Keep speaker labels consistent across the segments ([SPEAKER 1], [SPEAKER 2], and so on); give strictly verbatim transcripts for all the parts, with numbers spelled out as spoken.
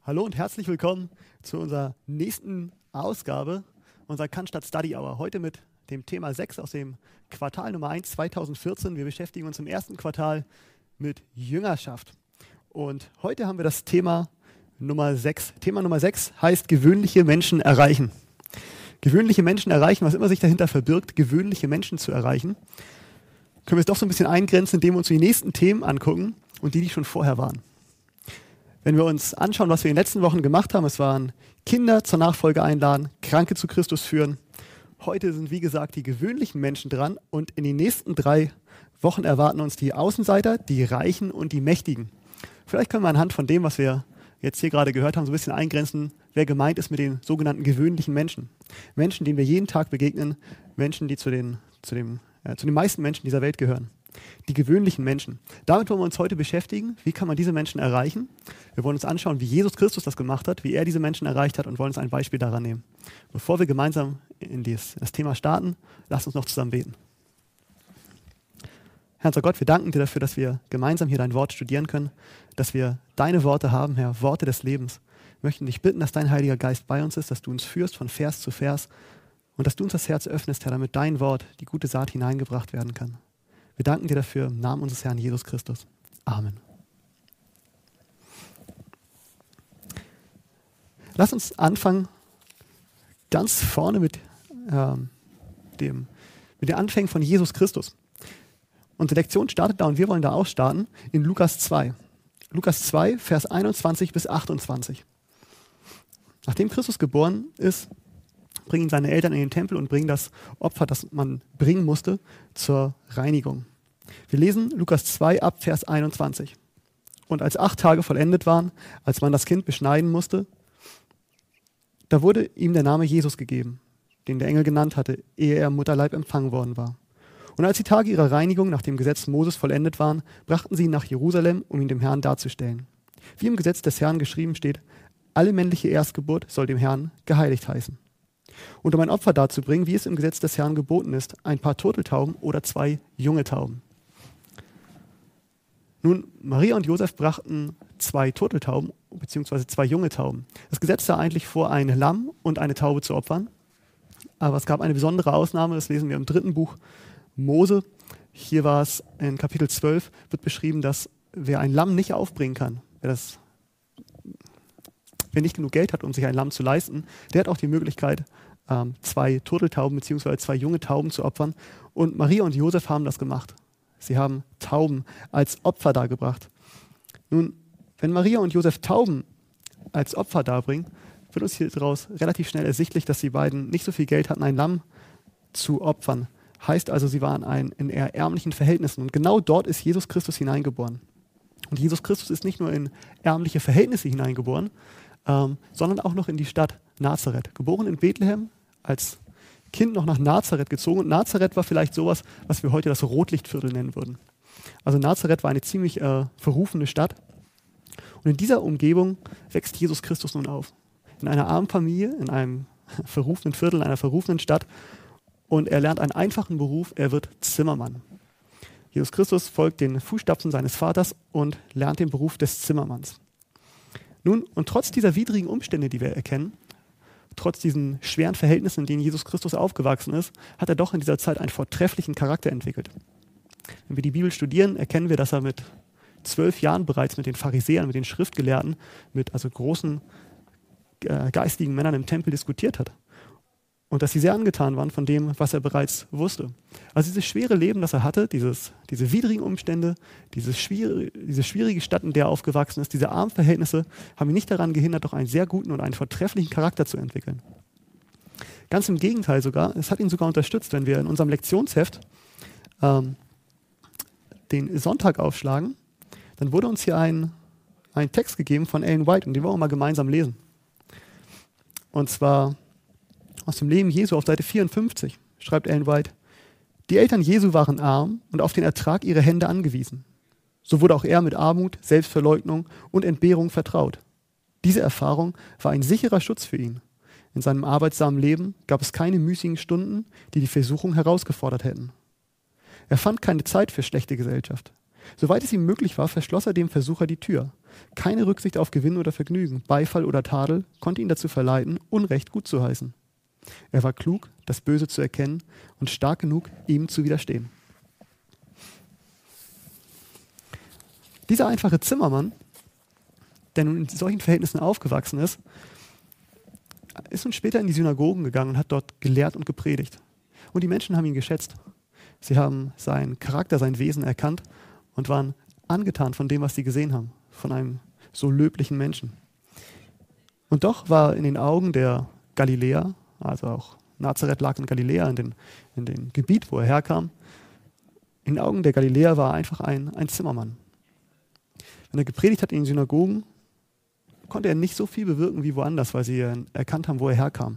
[SPEAKER 1] Hallo und herzlich willkommen zu unserer nächsten Ausgabe unserer Cannstatt Study Hour. Heute mit dem Thema sechs aus dem Quartal Nummer eins zweitausendvierzehn. Wir beschäftigen uns im ersten Quartal mit Jüngerschaft. Und heute haben wir das Thema Nummer sechs. Thema Nummer sechs heißt gewöhnliche Menschen erreichen. Gewöhnliche Menschen erreichen, was immer sich dahinter verbirgt, gewöhnliche Menschen zu erreichen. Können wir es doch so ein bisschen eingrenzen, indem wir uns die nächsten Themen angucken und die, die schon vorher waren. Wenn wir uns anschauen, was wir in den letzten Wochen gemacht haben, es waren Kinder zur Nachfolge einladen, Kranke zu Christus führen. Heute sind, wie gesagt, die gewöhnlichen Menschen dran und in den nächsten drei Wochen erwarten uns die Außenseiter, die Reichen und die Mächtigen. Vielleicht können wir anhand von dem, was wir jetzt hier gerade gehört haben, so ein bisschen eingrenzen, wer gemeint ist mit den sogenannten gewöhnlichen Menschen. Menschen, denen wir jeden Tag begegnen, Menschen, die zu den, zu dem, äh, zu den meisten Menschen dieser Welt gehören. Die gewöhnlichen Menschen. Damit wollen wir uns heute beschäftigen. Wie kann man diese Menschen erreichen? Wir wollen uns anschauen, wie Jesus Christus das gemacht hat, wie er diese Menschen erreicht hat und wollen uns ein Beispiel daran nehmen. Bevor wir gemeinsam in dies, das Thema starten, lasst uns noch zusammen beten. Herr unser Gott, wir danken dir dafür, dass wir gemeinsam hier dein Wort studieren können, dass wir deine Worte haben, Herr, Worte des Lebens. Wir möchten dich bitten, dass dein Heiliger Geist bei uns ist, dass du uns führst von Vers zu Vers und dass du uns das Herz öffnest, Herr, damit dein Wort, die gute Saat, hineingebracht werden kann. Wir danken dir dafür im Namen unseres Herrn Jesus Christus. Amen. Lass uns anfangen ganz vorne mit, ähm, dem, mit den Anfängen von Jesus Christus. Unsere Lektion startet da und wir wollen da auch starten in Lukas zwei. Lukas zwei, Vers einundzwanzig bis achtundzwanzig. Nachdem Christus geboren ist, bringen seine Eltern in den Tempel und bringen das Opfer, das man bringen musste, zur Reinigung. Wir lesen Lukas zwei ab Vers einundzwanzig. Und als acht Tage vollendet waren, als man das Kind beschneiden musste, da wurde ihm der Name Jesus gegeben, den der Engel genannt hatte, ehe er im Mutterleib empfangen worden war. Und als die Tage ihrer Reinigung nach dem Gesetz Moses vollendet waren, brachten sie ihn nach Jerusalem, um ihn dem Herrn darzustellen. Wie im Gesetz des Herrn geschrieben steht, alle männliche Erstgeburt soll dem Herrn geheiligt heißen. Und um ein Opfer darzubringen, wie es im Gesetz des Herrn geboten ist, ein paar Turteltauben oder zwei junge Tauben. Nun, Maria und Josef brachten zwei Turteltauben bzw. zwei junge Tauben. Das Gesetz sah eigentlich vor, ein Lamm und eine Taube zu opfern. Aber es gab eine besondere Ausnahme, das lesen wir im dritten Buch Mose. Hier war es in Kapitel zwölf, wird beschrieben, dass wer ein Lamm nicht aufbringen kann, wer das Wer nicht genug Geld hat, um sich ein Lamm zu leisten, der hat auch die Möglichkeit, ähm, zwei Turteltauben bzw. zwei junge Tauben zu opfern. Und Maria und Josef haben das gemacht. Sie haben Tauben als Opfer dargebracht. Nun, wenn Maria und Josef Tauben als Opfer darbringen, wird uns hier daraus relativ schnell ersichtlich, dass die beiden nicht so viel Geld hatten, ein Lamm zu opfern. Heißt also, sie waren ein, in eher ärmlichen Verhältnissen. Und genau dort ist Jesus Christus hineingeboren. Und Jesus Christus ist nicht nur in ärmliche Verhältnisse hineingeboren, Ähm, sondern auch noch in die Stadt Nazareth. Geboren in Bethlehem, als Kind noch nach Nazareth gezogen. Und Nazareth war vielleicht sowas, was wir heute das Rotlichtviertel nennen würden. Also Nazareth war eine ziemlich äh, verrufene Stadt. Und in dieser Umgebung wächst Jesus Christus nun auf. In einer armen Familie, in einem verrufenen Viertel, in einer verrufenen Stadt. Und er lernt einen einfachen Beruf, er wird Zimmermann. Jesus Christus folgt den Fußstapfen seines Vaters und lernt den Beruf des Zimmermanns. Nun, und trotz dieser widrigen Umstände, die wir erkennen, trotz diesen schweren Verhältnissen, in denen Jesus Christus aufgewachsen ist, hat er doch in dieser Zeit einen vortrefflichen Charakter entwickelt. Wenn wir die Bibel studieren, erkennen wir, dass er mit zwölf Jahren bereits mit den Pharisäern, mit den Schriftgelehrten, mit also großen äh, geistigen Männern im Tempel diskutiert hat. Und dass sie sehr angetan waren von dem, was er bereits wusste. Also dieses schwere Leben, das er hatte, dieses, diese widrigen Umstände, dieses schwierige, diese schwierige Stadt, in der er aufgewachsen ist, diese armen Verhältnisse, haben ihn nicht daran gehindert, doch einen sehr guten und einen vortrefflichen Charakter zu entwickeln. Ganz im Gegenteil sogar, es hat ihn sogar unterstützt, wenn wir in unserem Lektionsheft ähm, den Sonntag aufschlagen, dann wurde uns hier ein, ein Text gegeben von Ellen White und den wollen wir mal gemeinsam lesen. Und zwar aus dem Leben Jesu auf Seite vierundfünfzig schreibt Ellen White: Die Eltern Jesu waren arm und auf den Ertrag ihrer Hände angewiesen. So wurde auch er mit Armut, Selbstverleugnung und Entbehrung vertraut. Diese Erfahrung war ein sicherer Schutz für ihn. In seinem arbeitsamen Leben gab es keine müßigen Stunden, die die Versuchung herausgefordert hätten. Er fand keine Zeit für schlechte Gesellschaft. Soweit es ihm möglich war, verschloss er dem Versucher die Tür. Keine Rücksicht auf Gewinn oder Vergnügen, Beifall oder Tadel konnte ihn dazu verleiten, Unrecht gut zu heißen. Er war klug, das Böse zu erkennen und stark genug, ihm zu widerstehen. Dieser einfache Zimmermann, der nun in solchen Verhältnissen aufgewachsen ist, ist nun später in die Synagogen gegangen und hat dort gelehrt und gepredigt. Und die Menschen haben ihn geschätzt. Sie haben seinen Charakter, sein Wesen erkannt und waren angetan von dem, was sie gesehen haben, von einem so löblichen Menschen. Und doch war in den Augen der Galiläer, also auch Nazareth lag in Galiläa, in dem in den Gebiet, wo er herkam, in den Augen der Galiläer war er einfach ein, ein Zimmermann. Wenn er gepredigt hat in den Synagogen, konnte er nicht so viel bewirken wie woanders, weil sie erkannt haben, wo er herkam.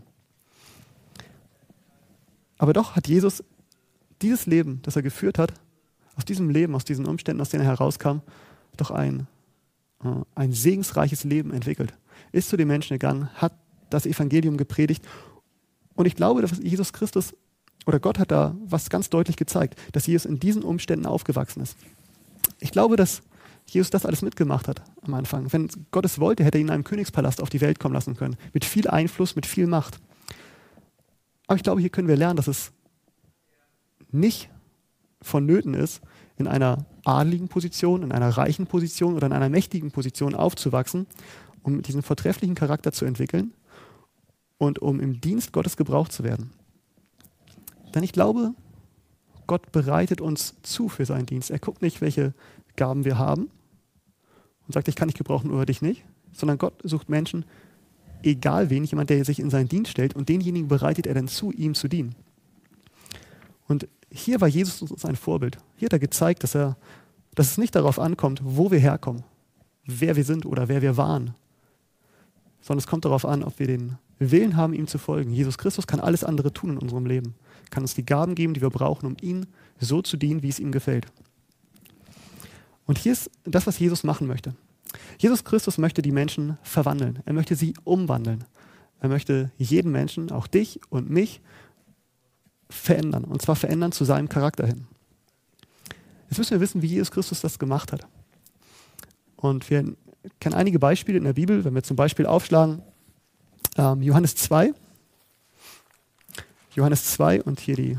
[SPEAKER 1] Aber doch hat Jesus dieses Leben, das er geführt hat, aus diesem Leben, aus diesen Umständen, aus denen er herauskam, doch ein, äh, ein segensreiches Leben entwickelt. Ist zu den Menschen gegangen, hat das Evangelium gepredigt. Und ich glaube, dass Jesus Christus oder Gott hat da was ganz deutlich gezeigt, dass Jesus in diesen Umständen aufgewachsen ist. Ich glaube, dass Jesus das alles mitgemacht hat am Anfang. Wenn Gott es wollte, hätte er ihn in einem Königspalast auf die Welt kommen lassen können. Mit viel Einfluss, mit viel Macht. Aber ich glaube, hier können wir lernen, dass es nicht vonnöten ist, in einer adligen Position, in einer reichen Position oder in einer mächtigen Position aufzuwachsen, um diesen vortrefflichen Charakter zu entwickeln und um im Dienst Gottes gebraucht zu werden. Denn ich glaube, Gott bereitet uns zu für seinen Dienst. Er guckt nicht, welche Gaben wir haben und sagt, ich kann dich gebrauchen oder dich nicht, sondern Gott sucht Menschen, egal wen, jemand, der sich in seinen Dienst stellt und denjenigen bereitet er dann zu, ihm zu dienen. Und hier war Jesus uns ein Vorbild. Hier hat er gezeigt, dass, er, dass es nicht darauf ankommt, wo wir herkommen, wer wir sind oder wer wir waren, sondern es kommt darauf an, ob wir den Willen haben, ihm zu folgen. Jesus Christus kann alles andere tun in unserem Leben, kann uns die Gaben geben, die wir brauchen, um ihn so zu dienen, wie es ihm gefällt. Und hier ist das, was Jesus machen möchte. Jesus Christus möchte die Menschen verwandeln. Er möchte sie umwandeln. Er möchte jeden Menschen, auch dich und mich, verändern. Und zwar verändern zu seinem Charakter hin. Jetzt müssen wir wissen, wie Jesus Christus das gemacht hat. Und wir kennen einige Beispiele in der Bibel. Wenn wir zum Beispiel aufschlagen, ähm, Johannes zwei. Johannes zwei und hier die,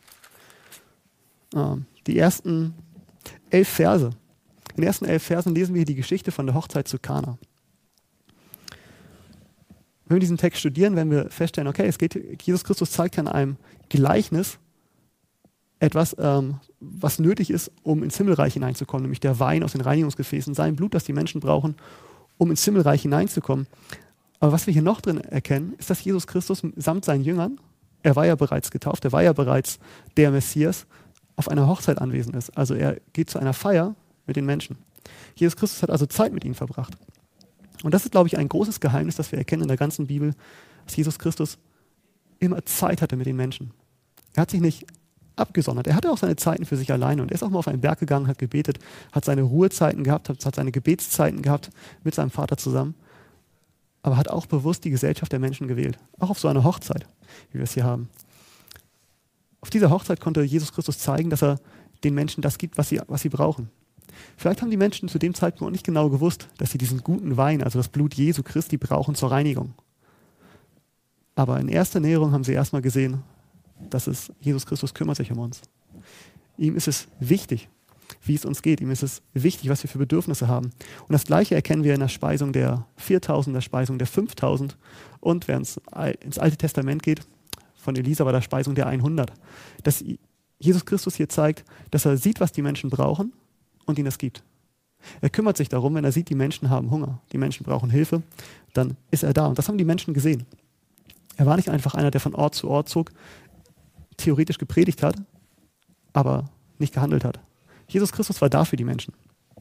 [SPEAKER 1] ähm, die ersten elf Verse. In den ersten elf Versen lesen wir hier die Geschichte von der Hochzeit zu Kana. Wenn wir diesen Text studieren, werden wir feststellen, okay, es geht, Jesus Christus zeigt in einem Gleichnis etwas, ähm, was nötig ist, um ins Himmelreich hineinzukommen, nämlich der Wein aus den Reinigungsgefäßen, sein Blut, das die Menschen brauchen, um ins Himmelreich hineinzukommen. Aber was wir hier noch drin erkennen, ist, dass Jesus Christus samt seinen Jüngern, er war ja bereits getauft, er war ja bereits der Messias, auf einer Hochzeit anwesend ist. Also er geht zu einer Feier mit den Menschen. Jesus Christus hat also Zeit mit ihnen verbracht. Und das ist, glaube ich, ein großes Geheimnis, das wir erkennen in der ganzen Bibel, dass Jesus Christus immer Zeit hatte mit den Menschen. Er hat sich nicht abgesondert. Er hatte auch seine Zeiten für sich alleine und er ist auch mal auf einen Berg gegangen, hat gebetet, hat seine Ruhezeiten gehabt, hat seine Gebetszeiten gehabt mit seinem Vater zusammen, aber hat auch bewusst die Gesellschaft der Menschen gewählt. Auch auf so einer Hochzeit, wie wir es hier haben. Auf dieser Hochzeit konnte Jesus Christus zeigen, dass er den Menschen das gibt, was sie, was sie brauchen. Vielleicht haben die Menschen zu dem Zeitpunkt nicht genau gewusst, dass sie diesen guten Wein, also das Blut Jesu Christi, brauchen zur Reinigung. Aber in erster Näherung haben sie erstmal gesehen, dass es Jesus Christus kümmert sich um uns. Ihm ist es wichtig, wie es uns geht. Ihm ist es wichtig, was wir für Bedürfnisse haben. Und das Gleiche erkennen wir in der Speisung der viertausend, der Speisung der fünftausend und wenn es ins Alte Testament geht, von Elisa bei der Speisung der hundert. Dass Jesus Christus hier zeigt, dass er sieht, was die Menschen brauchen und ihnen das gibt. Er kümmert sich darum, wenn er sieht, die Menschen haben Hunger, die Menschen brauchen Hilfe, dann ist er da. Und das haben die Menschen gesehen. Er war nicht einfach einer, der von Ort zu Ort zog, theoretisch gepredigt hat, aber nicht gehandelt hat. Jesus Christus war da für die Menschen.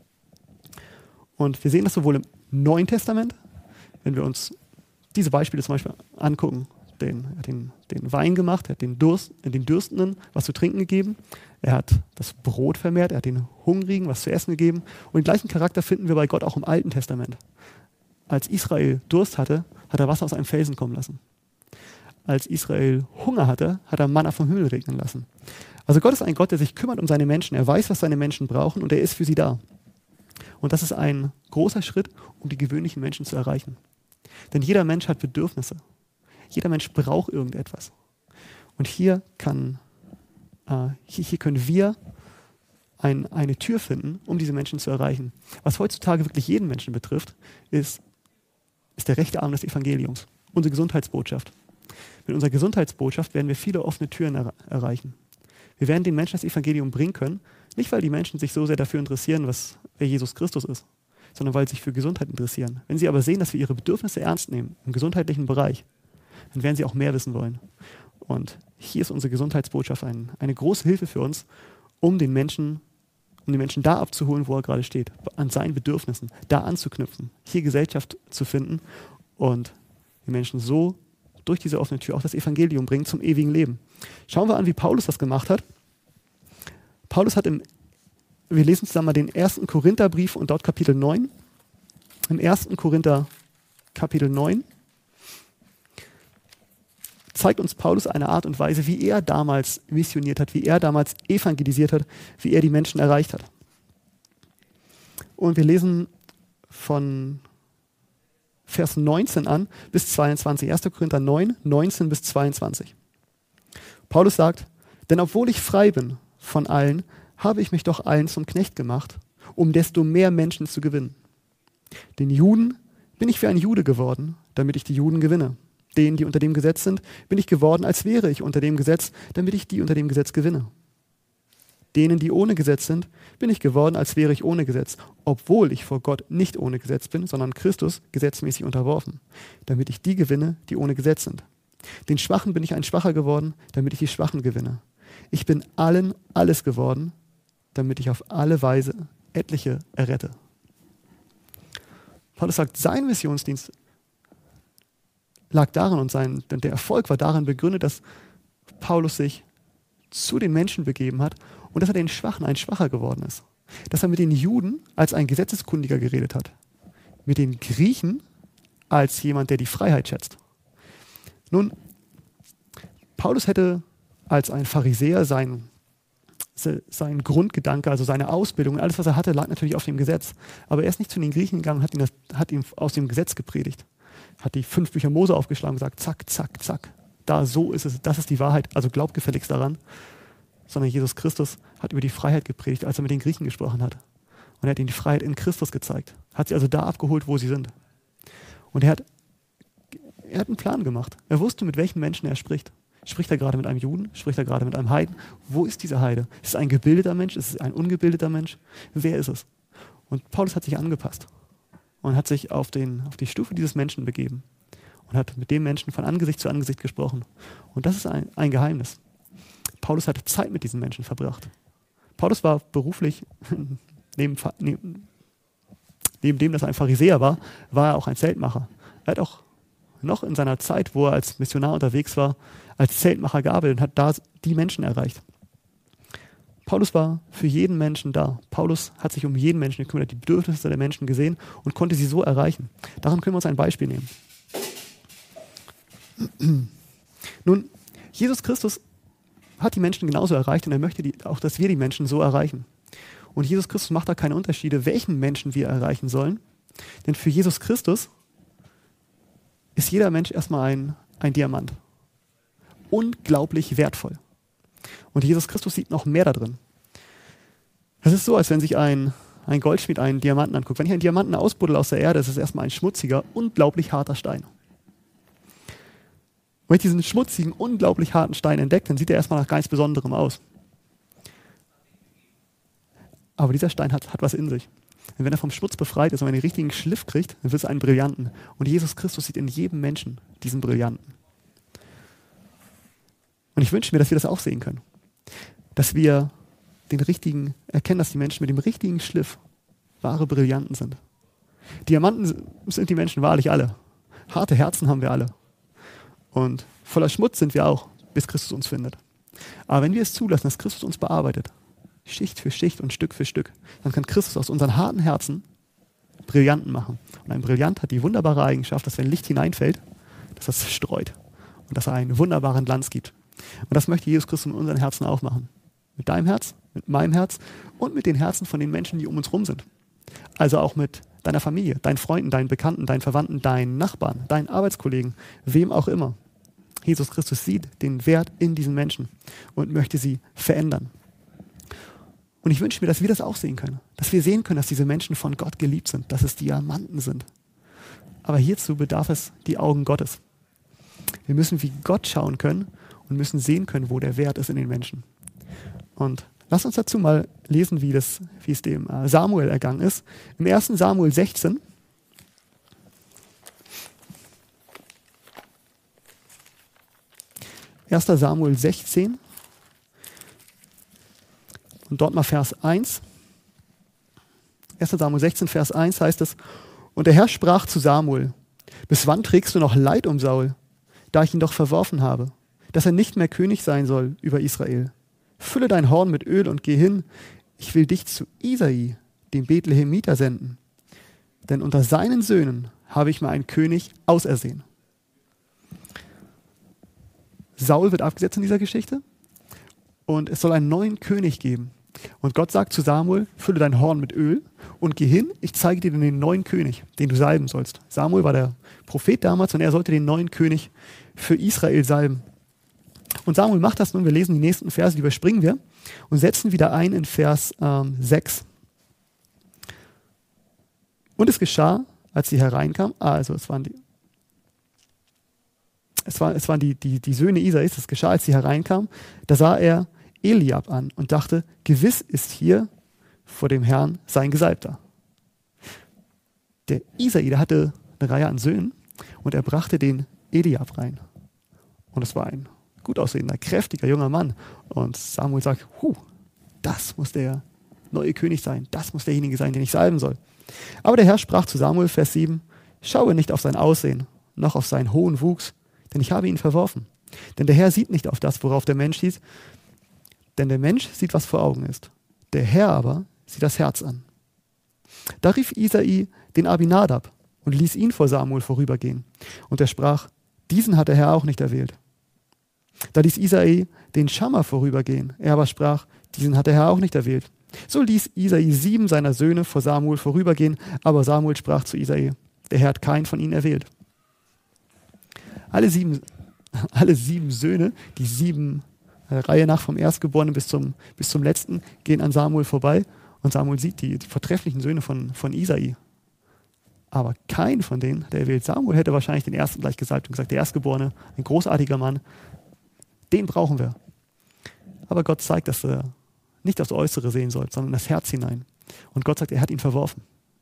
[SPEAKER 1] Und wir sehen das sowohl im Neuen Testament, wenn wir uns diese Beispiele zum Beispiel angucken. Den, er hat den, den Wein gemacht, er hat den, Durst, den Dürstenden was zu trinken gegeben, er hat das Brot vermehrt, er hat den Hungrigen was zu essen gegeben. Und den gleichen Charakter finden wir bei Gott auch im Alten Testament. Als Israel Durst hatte, hat er Wasser aus einem Felsen kommen lassen. als Israel Hunger hatte, hat er Manna vom Himmel regnen lassen. Also Gott ist ein Gott, der sich kümmert um seine Menschen. Er weiß, was seine Menschen brauchen und er ist für sie da. Und das ist ein großer Schritt, um die gewöhnlichen Menschen zu erreichen. Denn jeder Mensch hat Bedürfnisse. Jeder Mensch braucht irgendetwas. Und hier, kann, äh, hier, hier können wir ein, eine Tür finden, um diese Menschen zu erreichen. Was heutzutage wirklich jeden Menschen betrifft, ist, ist der rechte Arm des Evangeliums, unsere Gesundheitsbotschaft. Mit unserer Gesundheitsbotschaft werden wir viele offene Türen er erreichen. Wir werden den Menschen das Evangelium bringen können, nicht weil die Menschen sich so sehr dafür interessieren, was, wer Jesus Christus ist, sondern weil sie sich für Gesundheit interessieren. Wenn sie aber sehen, dass wir ihre Bedürfnisse ernst nehmen, im gesundheitlichen Bereich, dann werden sie auch mehr wissen wollen. Und hier ist unsere Gesundheitsbotschaft ein, eine große Hilfe für uns, um den Menschen, um den Menschen da abzuholen, wo er gerade steht, an seinen Bedürfnissen, da anzuknüpfen, hier Gesellschaft zu finden und die Menschen so durch diese offene Tür auch das Evangelium bringen zum ewigen Leben. Schauen wir an, wie Paulus das gemacht hat. Paulus hat im, wir lesen zusammen mal den ersten Korintherbrief und dort Kapitel neun. Im ersten Korinther Kapitel neun zeigt uns Paulus eine Art und Weise, wie er damals missioniert hat, wie er damals evangelisiert hat, wie er die Menschen erreicht hat. Und wir lesen von Vers neunzehn an bis zweiundzwanzig. erster Korinther neun, neunzehn bis zweiundzwanzig. Paulus sagt, denn obwohl ich frei bin von allen, habe ich mich doch allen zum Knecht gemacht, um desto mehr Menschen zu gewinnen. Den Juden bin ich wie ein Jude geworden, damit ich die Juden gewinne. Denen, die unter dem Gesetz sind, bin ich geworden, als wäre ich unter dem Gesetz, damit ich die unter dem Gesetz gewinne. Denen, die ohne Gesetz sind, bin ich geworden, als wäre ich ohne Gesetz, obwohl ich vor Gott nicht ohne Gesetz bin, sondern Christus gesetzmäßig unterworfen, damit ich die gewinne, die ohne Gesetz sind. Den Schwachen bin ich ein Schwacher geworden, damit ich die Schwachen gewinne. Ich bin allen alles geworden, damit ich auf alle Weise etliche errette. Paulus sagt, sein Missionsdienst lag darin und sein, der Erfolg war darin begründet, dass Paulus sich zu den Menschen begeben hat und dass er den Schwachen ein Schwacher geworden ist. Dass er mit den Juden als ein Gesetzeskundiger geredet hat. Mit den Griechen als jemand, der die Freiheit schätzt. Nun, Paulus hätte als ein Pharisäer sein, sein Grundgedanke, also seine Ausbildung, alles, was er hatte, lag natürlich auf dem Gesetz. Aber er ist nicht zu den Griechen gegangen und hat ihm, das, hat ihm aus dem Gesetz gepredigt. Hat die fünf Bücher Mose aufgeschlagen und gesagt, zack, zack, zack. Da, so ist es, das ist die Wahrheit, also glaub gefälligst daran. Sondern Jesus Christus hat über die Freiheit gepredigt, als er mit den Griechen gesprochen hat. Und er hat ihnen die Freiheit in Christus gezeigt. Hat sie also da abgeholt, wo sie sind. Und er hat, er hat einen Plan gemacht. Er wusste, mit welchen Menschen er spricht. Spricht er gerade mit einem Juden? Spricht er gerade mit einem Heiden? Wo ist dieser Heide? Ist es ein gebildeter Mensch? Ist es ein ungebildeter Mensch? Wer ist es? Und Paulus hat sich angepasst und hat sich auf, den, auf die Stufe dieses Menschen begeben und hat mit dem Menschen von Angesicht zu Angesicht gesprochen. Und das ist ein, ein Geheimnis. Paulus hat Zeit mit diesen Menschen verbracht. Paulus war beruflich, neben, neben, neben dem, dass er ein Pharisäer war, war er auch ein Zeltmacher. Er hat auch noch in seiner Zeit, wo er als Missionar unterwegs war, als Zeltmacher gearbeitet und hat da die Menschen erreicht. Paulus war für jeden Menschen da. Paulus hat sich um jeden Menschen gekümmert, hat die Bedürfnisse der Menschen gesehen und konnte sie so erreichen. Daran können wir uns ein Beispiel nehmen. Nun, Jesus Christus hat die Menschen genauso erreicht und er möchte die, auch, dass wir die Menschen so erreichen. Und Jesus Christus macht da keine Unterschiede, welchen Menschen wir erreichen sollen. Denn für Jesus Christus ist jeder Mensch erstmal ein, ein Diamant. Unglaublich wertvoll. Und Jesus Christus sieht noch mehr da drin. Es ist so, als wenn sich ein, ein Goldschmied einen Diamanten anguckt. Wenn ich einen Diamanten ausbuddel aus der Erde, ist es erstmal ein schmutziger, unglaublich harter Stein. Und wenn ich diesen schmutzigen, unglaublich harten Stein entdecke, dann sieht er erstmal nach ganz Besonderem aus. Aber dieser Stein hat, hat was in sich. Und wenn er vom Schmutz befreit ist und einen richtigen Schliff kriegt, dann wird es einen Brillanten. Und Jesus Christus sieht in jedem Menschen diesen Brillanten. Und ich wünsche mir, dass wir das auch sehen können. Dass wir den richtigen, erkennen, dass die Menschen mit dem richtigen Schliff wahre Brillanten sind. Diamanten sind die Menschen wahrlich alle. Harte Herzen haben wir alle. Und voller Schmutz sind wir auch, bis Christus uns findet. Aber wenn wir es zulassen, dass Christus uns bearbeitet, Schicht für Schicht und Stück für Stück, dann kann Christus aus unseren harten Herzen Brillanten machen. Und ein Brillant hat die wunderbare Eigenschaft, dass wenn Licht hineinfällt, dass das zerstreut und dass er einen wunderbaren Glanz gibt. Und das möchte Jesus Christus in unseren Herzen auch machen. Mit deinem Herz, mit meinem Herz und mit den Herzen von den Menschen, die um uns rum sind. Also auch mit deiner Familie, deinen Freunden, deinen Bekannten, deinen Verwandten, deinen Nachbarn, deinen Arbeitskollegen, wem auch immer. Jesus Christus sieht den Wert in diesen Menschen und möchte sie verändern. Und ich wünsche mir, dass wir das auch sehen können. Dass wir sehen können, dass diese Menschen von Gott geliebt sind, dass es Diamanten sind. Aber hierzu bedarf es die Augen Gottes. Wir müssen wie Gott schauen können und müssen sehen können, wo der Wert ist in den Menschen. Und lass uns dazu mal lesen, wie, das, wie es dem Samuel ergangen ist. Im ersten Samuel sechzehn. erster Samuel sechzehn. Und dort mal Vers eins. erster Samuel sechzehn, Vers eins heißt es: Und der Herr sprach zu Samuel: Bis wann trägst du noch Leid um Saul, da ich ihn doch verworfen habe, dass er nicht mehr König sein soll über Israel? Fülle dein Horn mit Öl und geh hin. Ich will dich zu Isai, dem Bethlehemiter, senden. Denn unter seinen Söhnen habe ich mir einen König ausersehen. Saul wird abgesetzt in dieser Geschichte und es soll einen neuen König geben. Und Gott sagt zu Samuel: Fülle dein Horn mit Öl und geh hin, ich zeige dir den neuen König, den du salben sollst. Samuel war der Prophet damals und er sollte den neuen König für Israel salben. Und Samuel macht das nun, wir lesen die nächsten Verse, die überspringen wir und setzen wieder ein in Vers ähm, sechs. Und es geschah, als sie hereinkam, also es waren die, es war, es waren die, die, die Söhne Isais, es geschah, als sie hereinkam, da sah er Eliab an und dachte, gewiss ist hier vor dem Herrn sein Gesalbter. Der Isai, der hatte eine Reihe an Söhnen und er brachte den Eliab rein. Und es war ein gut aussehender, kräftiger junger Mann. Und Samuel sagt, huh, das muss der neue König sein. Das muss derjenige sein, den ich salben soll. Aber der Herr sprach zu Samuel, Vers sieben, schaue nicht auf sein Aussehen, noch auf seinen hohen Wuchs, denn ich habe ihn verworfen. Denn der Herr sieht nicht auf das, worauf der Mensch sieht, denn der Mensch sieht, was vor Augen ist. Der Herr aber sieht das Herz an. Da rief Isai den Abinadab und ließ ihn vor Samuel vorübergehen. Und er sprach, diesen hat der Herr auch nicht erwählt. Da ließ Isai den Schamma vorübergehen. Er aber sprach, diesen hat der Herr auch nicht erwählt. So ließ Isai sieben seiner Söhne vor Samuel vorübergehen, aber Samuel sprach zu Isai, der Herr hat keinen von ihnen erwählt. Alle sieben, alle sieben Söhne, die sieben äh, Reihe nach vom Erstgeborenen bis zum, bis zum Letzten, gehen an Samuel vorbei und Samuel sieht die, die vortrefflichen Söhne von, von Isai. Aber kein von denen, der erwählt. Samuel hätte wahrscheinlich den ersten gleich gesalbt und gesagt, der Erstgeborene, ein großartiger Mann, den brauchen wir. Aber Gott zeigt, dass er nicht das Äußere sehen soll, sondern das Herz hinein. Und Gott sagt, er hat ihn verworfen.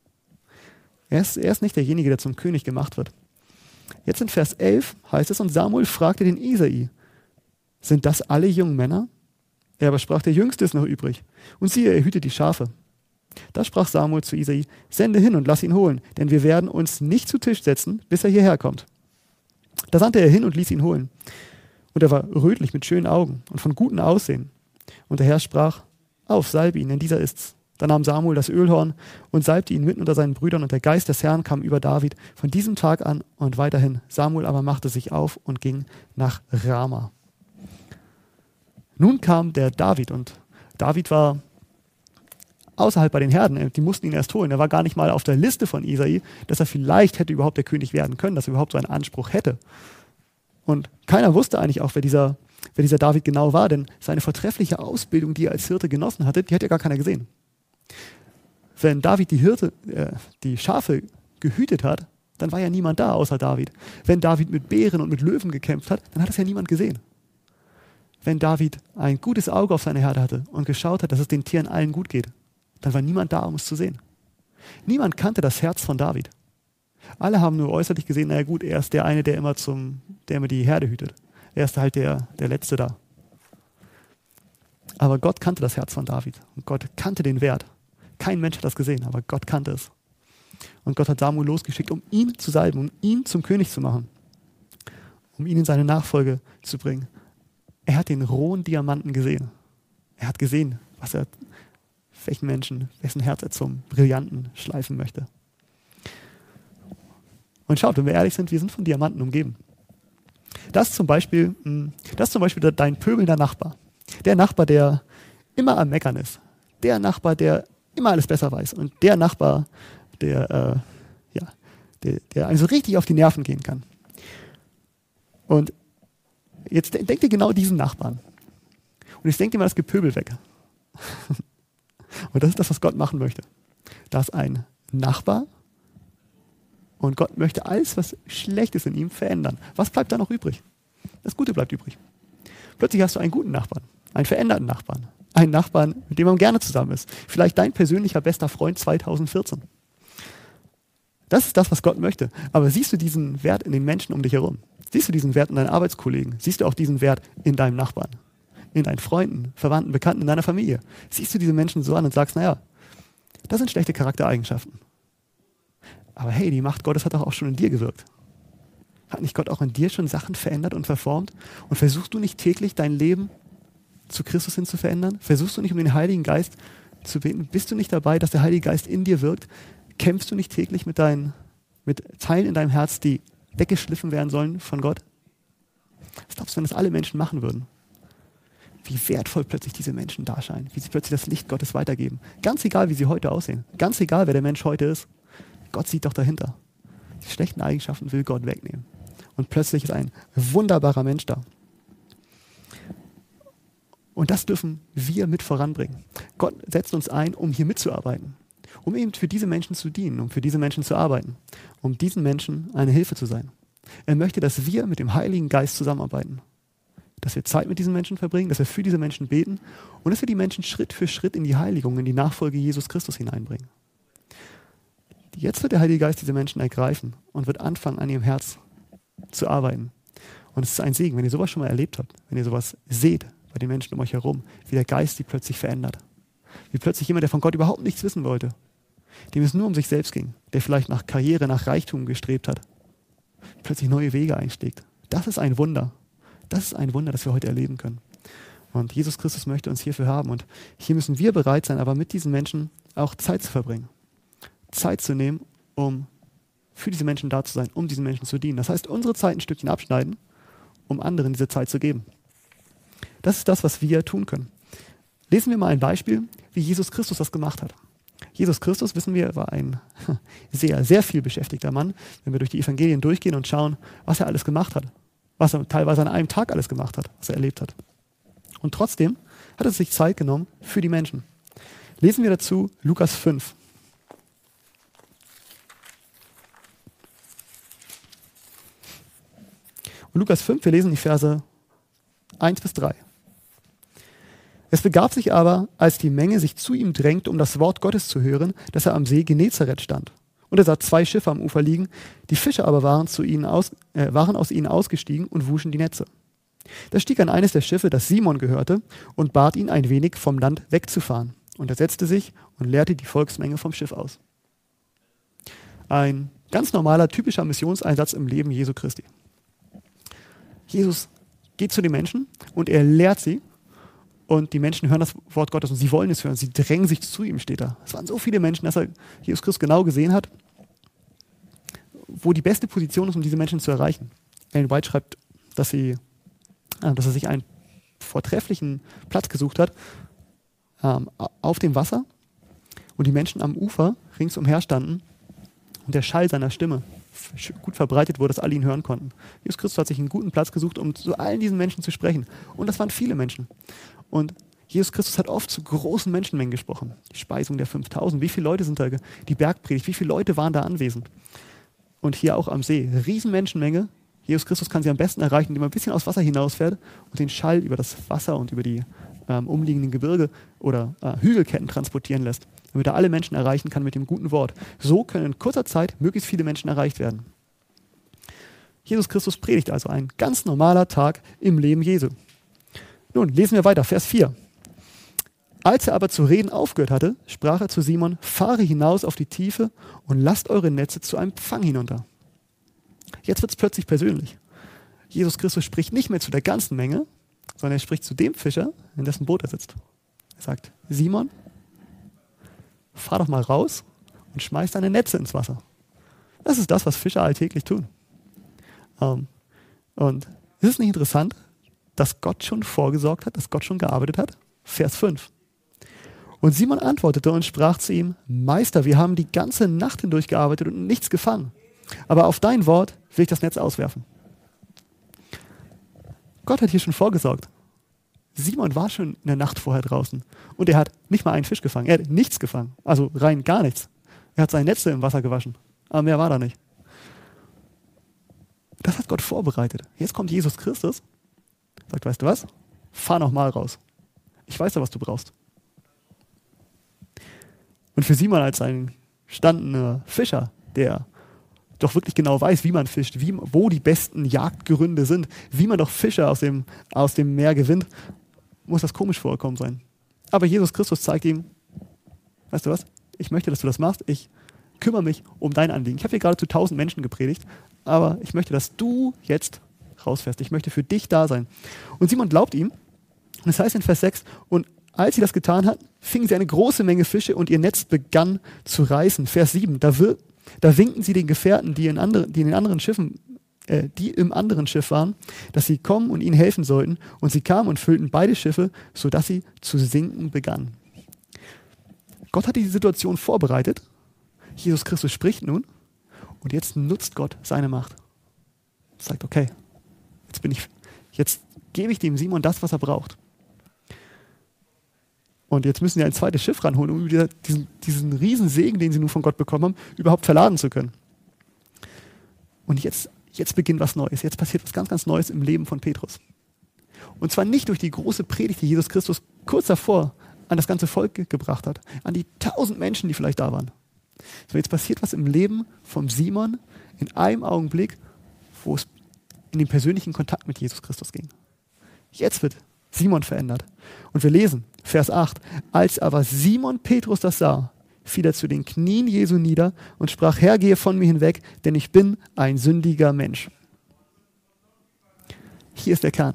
[SPEAKER 1] Er ist, er ist nicht derjenige, der zum König gemacht wird. Jetzt in Vers elf heißt es, und Samuel fragte den Isai, sind das alle jungen Männer? Er aber sprach, der Jüngste ist noch übrig. Und siehe, er hütet die Schafe. Da sprach Samuel zu Isai, sende hin und lass ihn holen, denn wir werden uns nicht zu Tisch setzen, bis er hierher kommt. Da sandte er hin und ließ ihn holen. Und er war rötlich mit schönen Augen und von gutem Aussehen. Und der Herr sprach, auf, salbe ihn, denn dieser ist's. Da nahm Samuel das Ölhorn und salbte ihn mitten unter seinen Brüdern, und der Geist des Herrn kam über David von diesem Tag an und weiterhin. Samuel aber machte sich auf und ging nach Rama. Nun kam der David, und David war außerhalb bei den Herden. Die mussten ihn erst holen. Er war gar nicht mal auf der Liste von Isai, dass er vielleicht hätte überhaupt der König werden können, dass er überhaupt so einen Anspruch hätte. Und keiner wusste eigentlich auch, wer dieser, wer dieser David genau war, denn seine vortreffliche Ausbildung, die er als Hirte genossen hatte, die hat ja gar keiner gesehen. Wenn David die Hirte, äh, die Schafe gehütet hat, dann war ja niemand da außer David. Wenn David mit Bären und mit Löwen gekämpft hat, dann hat es ja niemand gesehen. Wenn David ein gutes Auge auf seine Herde hatte und geschaut hat, dass es den Tieren allen gut geht, dann war niemand da, um es zu sehen. Niemand kannte das Herz von David. Alle haben nur äußerlich gesehen, naja gut, er ist der eine, der immer, zum, der immer die Herde hütet. Er ist halt der, der Letzte da. Aber Gott kannte das Herz von David und Gott kannte den Wert. Kein Mensch hat das gesehen, aber Gott kannte es. Und Gott hat Samuel losgeschickt, um ihn zu salben, um ihn zum König zu machen, um ihn in seine Nachfolge zu bringen. Er hat den rohen Diamanten gesehen. Er hat gesehen, was er, welchen Menschen, wessen Herz er zum Brillanten schleifen möchte. Und schaut, wenn wir ehrlich sind, wir sind von Diamanten umgeben. Das ist zum Beispiel, das ist zum Beispiel dein pöbelnder Nachbar. Der Nachbar, der immer am Meckern ist. Der Nachbar, der immer alles besser weiß. Und der Nachbar, der, äh, ja, der, der einem so richtig auf die Nerven gehen kann. Und jetzt denk dir genau diesen Nachbarn. Und jetzt denk dir mal das Gepöbel weg. Und das ist das, was Gott machen möchte. Da ist ein Nachbar und Gott möchte alles, was schlecht ist in ihm, verändern. Was bleibt da noch übrig? Das Gute bleibt übrig. Plötzlich hast du einen guten Nachbarn, einen veränderten Nachbarn, einen Nachbarn, mit dem man gerne zusammen ist. Vielleicht dein persönlicher bester Freund zweitausendvierzehn. Das ist das, was Gott möchte. Aber siehst du diesen Wert in den Menschen um dich herum? Siehst du diesen Wert in deinen Arbeitskollegen? Siehst du auch diesen Wert in deinem Nachbarn? In deinen Freunden, Verwandten, Bekannten, in deiner Familie? Siehst du diese Menschen so an und sagst, naja, das sind schlechte Charaktereigenschaften. Aber hey, die Macht Gottes hat doch auch schon in dir gewirkt. Hat nicht Gott auch in dir schon Sachen verändert und verformt? Und versuchst du nicht täglich dein Leben zu Christus hin zu verändern? Versuchst du nicht um den Heiligen Geist zu beten? Bist du nicht dabei, dass der Heilige Geist in dir wirkt? Kämpfst du nicht täglich mit, deinen, mit Teilen in deinem Herz, die weggeschliffen werden sollen von Gott? Was glaubst du, wenn das alle Menschen machen würden? Wie wertvoll plötzlich diese Menschen darscheinen, wie sie plötzlich das Licht Gottes weitergeben. Ganz egal, wie sie heute aussehen. Ganz egal, wer der Mensch heute ist. Gott sieht doch dahinter. Die schlechten Eigenschaften will Gott wegnehmen. Und plötzlich ist ein wunderbarer Mensch da. Und das dürfen wir mit voranbringen. Gott setzt uns ein, um hier mitzuarbeiten. Um eben für diese Menschen zu dienen, um für diese Menschen zu arbeiten. Um diesen Menschen eine Hilfe zu sein. Er möchte, dass wir mit dem Heiligen Geist zusammenarbeiten. Dass wir Zeit mit diesen Menschen verbringen, dass wir für diese Menschen beten und dass wir die Menschen Schritt für Schritt in die Heiligung, in die Nachfolge Jesus Christus hineinbringen. Jetzt wird der Heilige Geist diese Menschen ergreifen und wird anfangen, an ihrem Herz zu arbeiten. Und es ist ein Segen, wenn ihr sowas schon mal erlebt habt, wenn ihr sowas seht bei den Menschen um euch herum, wie der Geist die plötzlich verändert. Wie plötzlich jemand, der von Gott überhaupt nichts wissen wollte, dem es nur um sich selbst ging, der vielleicht nach Karriere, nach Reichtum gestrebt hat, plötzlich neue Wege einschlägt. Das ist ein Wunder. Das ist ein Wunder, das wir heute erleben können. Und Jesus Christus möchte uns hierfür haben. Und hier müssen wir bereit sein, aber mit diesen Menschen auch Zeit zu verbringen. Zeit zu nehmen, um für diese Menschen da zu sein, um diesen Menschen zu dienen. Das heißt, unsere Zeit ein Stückchen abschneiden, um anderen diese Zeit zu geben. Das ist das, was wir tun können. Lesen wir mal ein Beispiel, wie Jesus Christus das gemacht hat. Jesus Christus, wissen wir, war ein sehr, sehr viel beschäftigter Mann, wenn wir durch die Evangelien durchgehen und schauen, was er alles gemacht hat. Was er teilweise an einem Tag alles gemacht hat, was er erlebt hat. Und trotzdem hat er sich Zeit genommen für die Menschen. Lesen wir dazu Lukas fünf. Und Lukas fünf, wir lesen die Verse eins bis drei. Es begab sich aber, als die Menge sich zu ihm drängte, um das Wort Gottes zu hören, dass er am See Genezareth stand. Und er sah zwei Schiffe am Ufer liegen, die Fischer aber waren, zu ihnen aus, äh, waren aus ihnen ausgestiegen und wuschen die Netze. Da stieg an eines der Schiffe, das Simon gehörte, und bat ihn, ein wenig vom Land wegzufahren. Und er setzte sich und leerte die Volksmenge vom Schiff aus. Ein ganz normaler, typischer Missionseinsatz im Leben Jesu Christi. Jesus geht zu den Menschen und er lehrt sie. Und die Menschen hören das Wort Gottes und sie wollen es hören. Sie drängen sich zu ihm, steht da. Es waren so viele Menschen, dass er Jesus Christus genau gesehen hat, wo die beste Position ist, um diese Menschen zu erreichen. Ellen White schreibt, dass, sie, dass er sich einen vortrefflichen Platz gesucht hat ähm, auf dem Wasser und die Menschen am Ufer ringsumher standen und der Schall seiner Stimme gut verbreitet wurde, dass alle ihn hören konnten. Jesus Christus hat sich einen guten Platz gesucht, um zu allen diesen Menschen zu sprechen. Und das waren viele Menschen. Und Jesus Christus hat oft zu großen Menschenmengen gesprochen. Die Speisung der fünftausend. Wie viele Leute sind da? Die Bergpredigt. Wie viele Leute waren da anwesend? Und hier auch am See. Riesen Menschenmenge. Jesus Christus kann sie am besten erreichen, indem er ein bisschen aufs Wasser hinausfährt und den Schall über das Wasser und über die ähm, umliegenden Gebirge oder äh, Hügelketten transportieren lässt, damit er alle Menschen erreichen kann mit dem guten Wort. So können in kurzer Zeit möglichst viele Menschen erreicht werden. Jesus Christus predigt also ein ganz normaler Tag im Leben Jesu. Nun, lesen wir weiter, Vers vier. Als er aber zu reden aufgehört hatte, sprach er zu Simon, fahre hinaus auf die Tiefe und lasst eure Netze zu einem Pfang hinunter. Jetzt wird es plötzlich persönlich. Jesus Christus spricht nicht mehr zu der ganzen Menge, sondern er spricht zu dem Fischer, in dessen Boot er sitzt. Er sagt, Simon, fahr doch mal raus und schmeiß deine Netze ins Wasser. Das ist das, was Fischer alltäglich tun. Um, und Ist es nicht interessant, dass Gott schon vorgesorgt hat, dass Gott schon gearbeitet hat? Vers fünf. Und Simon antwortete und sprach zu ihm, Meister, wir haben die ganze Nacht hindurch gearbeitet und nichts gefangen. Aber auf dein Wort will ich das Netz auswerfen. Gott hat hier schon vorgesorgt. Simon war schon in der Nacht vorher draußen und er hat nicht mal einen Fisch gefangen. Er hat nichts gefangen, also rein gar nichts. Er hat seine Netze im Wasser gewaschen, aber mehr war da nicht. Das hat Gott vorbereitet. Jetzt kommt Jesus Christus, sagt, weißt du was? Fahr noch mal raus. Ich weiß ja, was du brauchst. Und für Simon als ein gestandener Fischer, der doch wirklich genau weiß, wie man fischt, wie, wo die besten Jagdgründe sind, wie man doch Fische aus dem, aus dem Meer gewinnt, muss das komisch vorgekommen sein. Aber Jesus Christus zeigt ihm, weißt du was, ich möchte, dass du das machst, ich kümmere mich um dein Anliegen. Ich habe hier gerade zu tausend Menschen gepredigt, aber ich möchte, dass du jetzt rausfährst. Ich möchte für dich da sein. Und Simon glaubt ihm, und es heißt in Vers sechs, und als sie das getan hatten, fingen sie eine große Menge Fische und ihr Netz begann zu reißen. Vers sieben, da, wir, da winkten sie den Gefährten, die in, andere, die in den anderen Schiffen, äh, die im anderen Schiff waren, dass sie kommen und ihnen helfen sollten. Und sie kamen und füllten beide Schiffe, sodass sie zu sinken begannen. Gott hat die Situation vorbereitet. Jesus Christus spricht nun und jetzt nutzt Gott seine Macht. Er sagt, okay, jetzt bin ich, jetzt gebe ich dem Simon das, was er braucht. Und jetzt müssen sie ein zweites Schiff ranholen, um diesen, diesen riesen Segen, den sie nun von Gott bekommen haben, überhaupt verladen zu können. Und jetzt, jetzt beginnt was Neues. Jetzt passiert was ganz, ganz Neues im Leben von Petrus. Und zwar nicht durch die große Predigt, die Jesus Christus kurz davor an das ganze Volk ge- gebracht hat, an die tausend Menschen, die vielleicht da waren. So, jetzt passiert was im Leben von Simon in einem Augenblick, wo es in den persönlichen Kontakt mit Jesus Christus ging. Jetzt wird Simon verändert. Und wir lesen, Vers acht, als aber Simon Petrus das sah, fiel er zu den Knien Jesu nieder und sprach, Herr, gehe von mir hinweg, denn ich bin ein sündiger Mensch. Hier ist der Kern.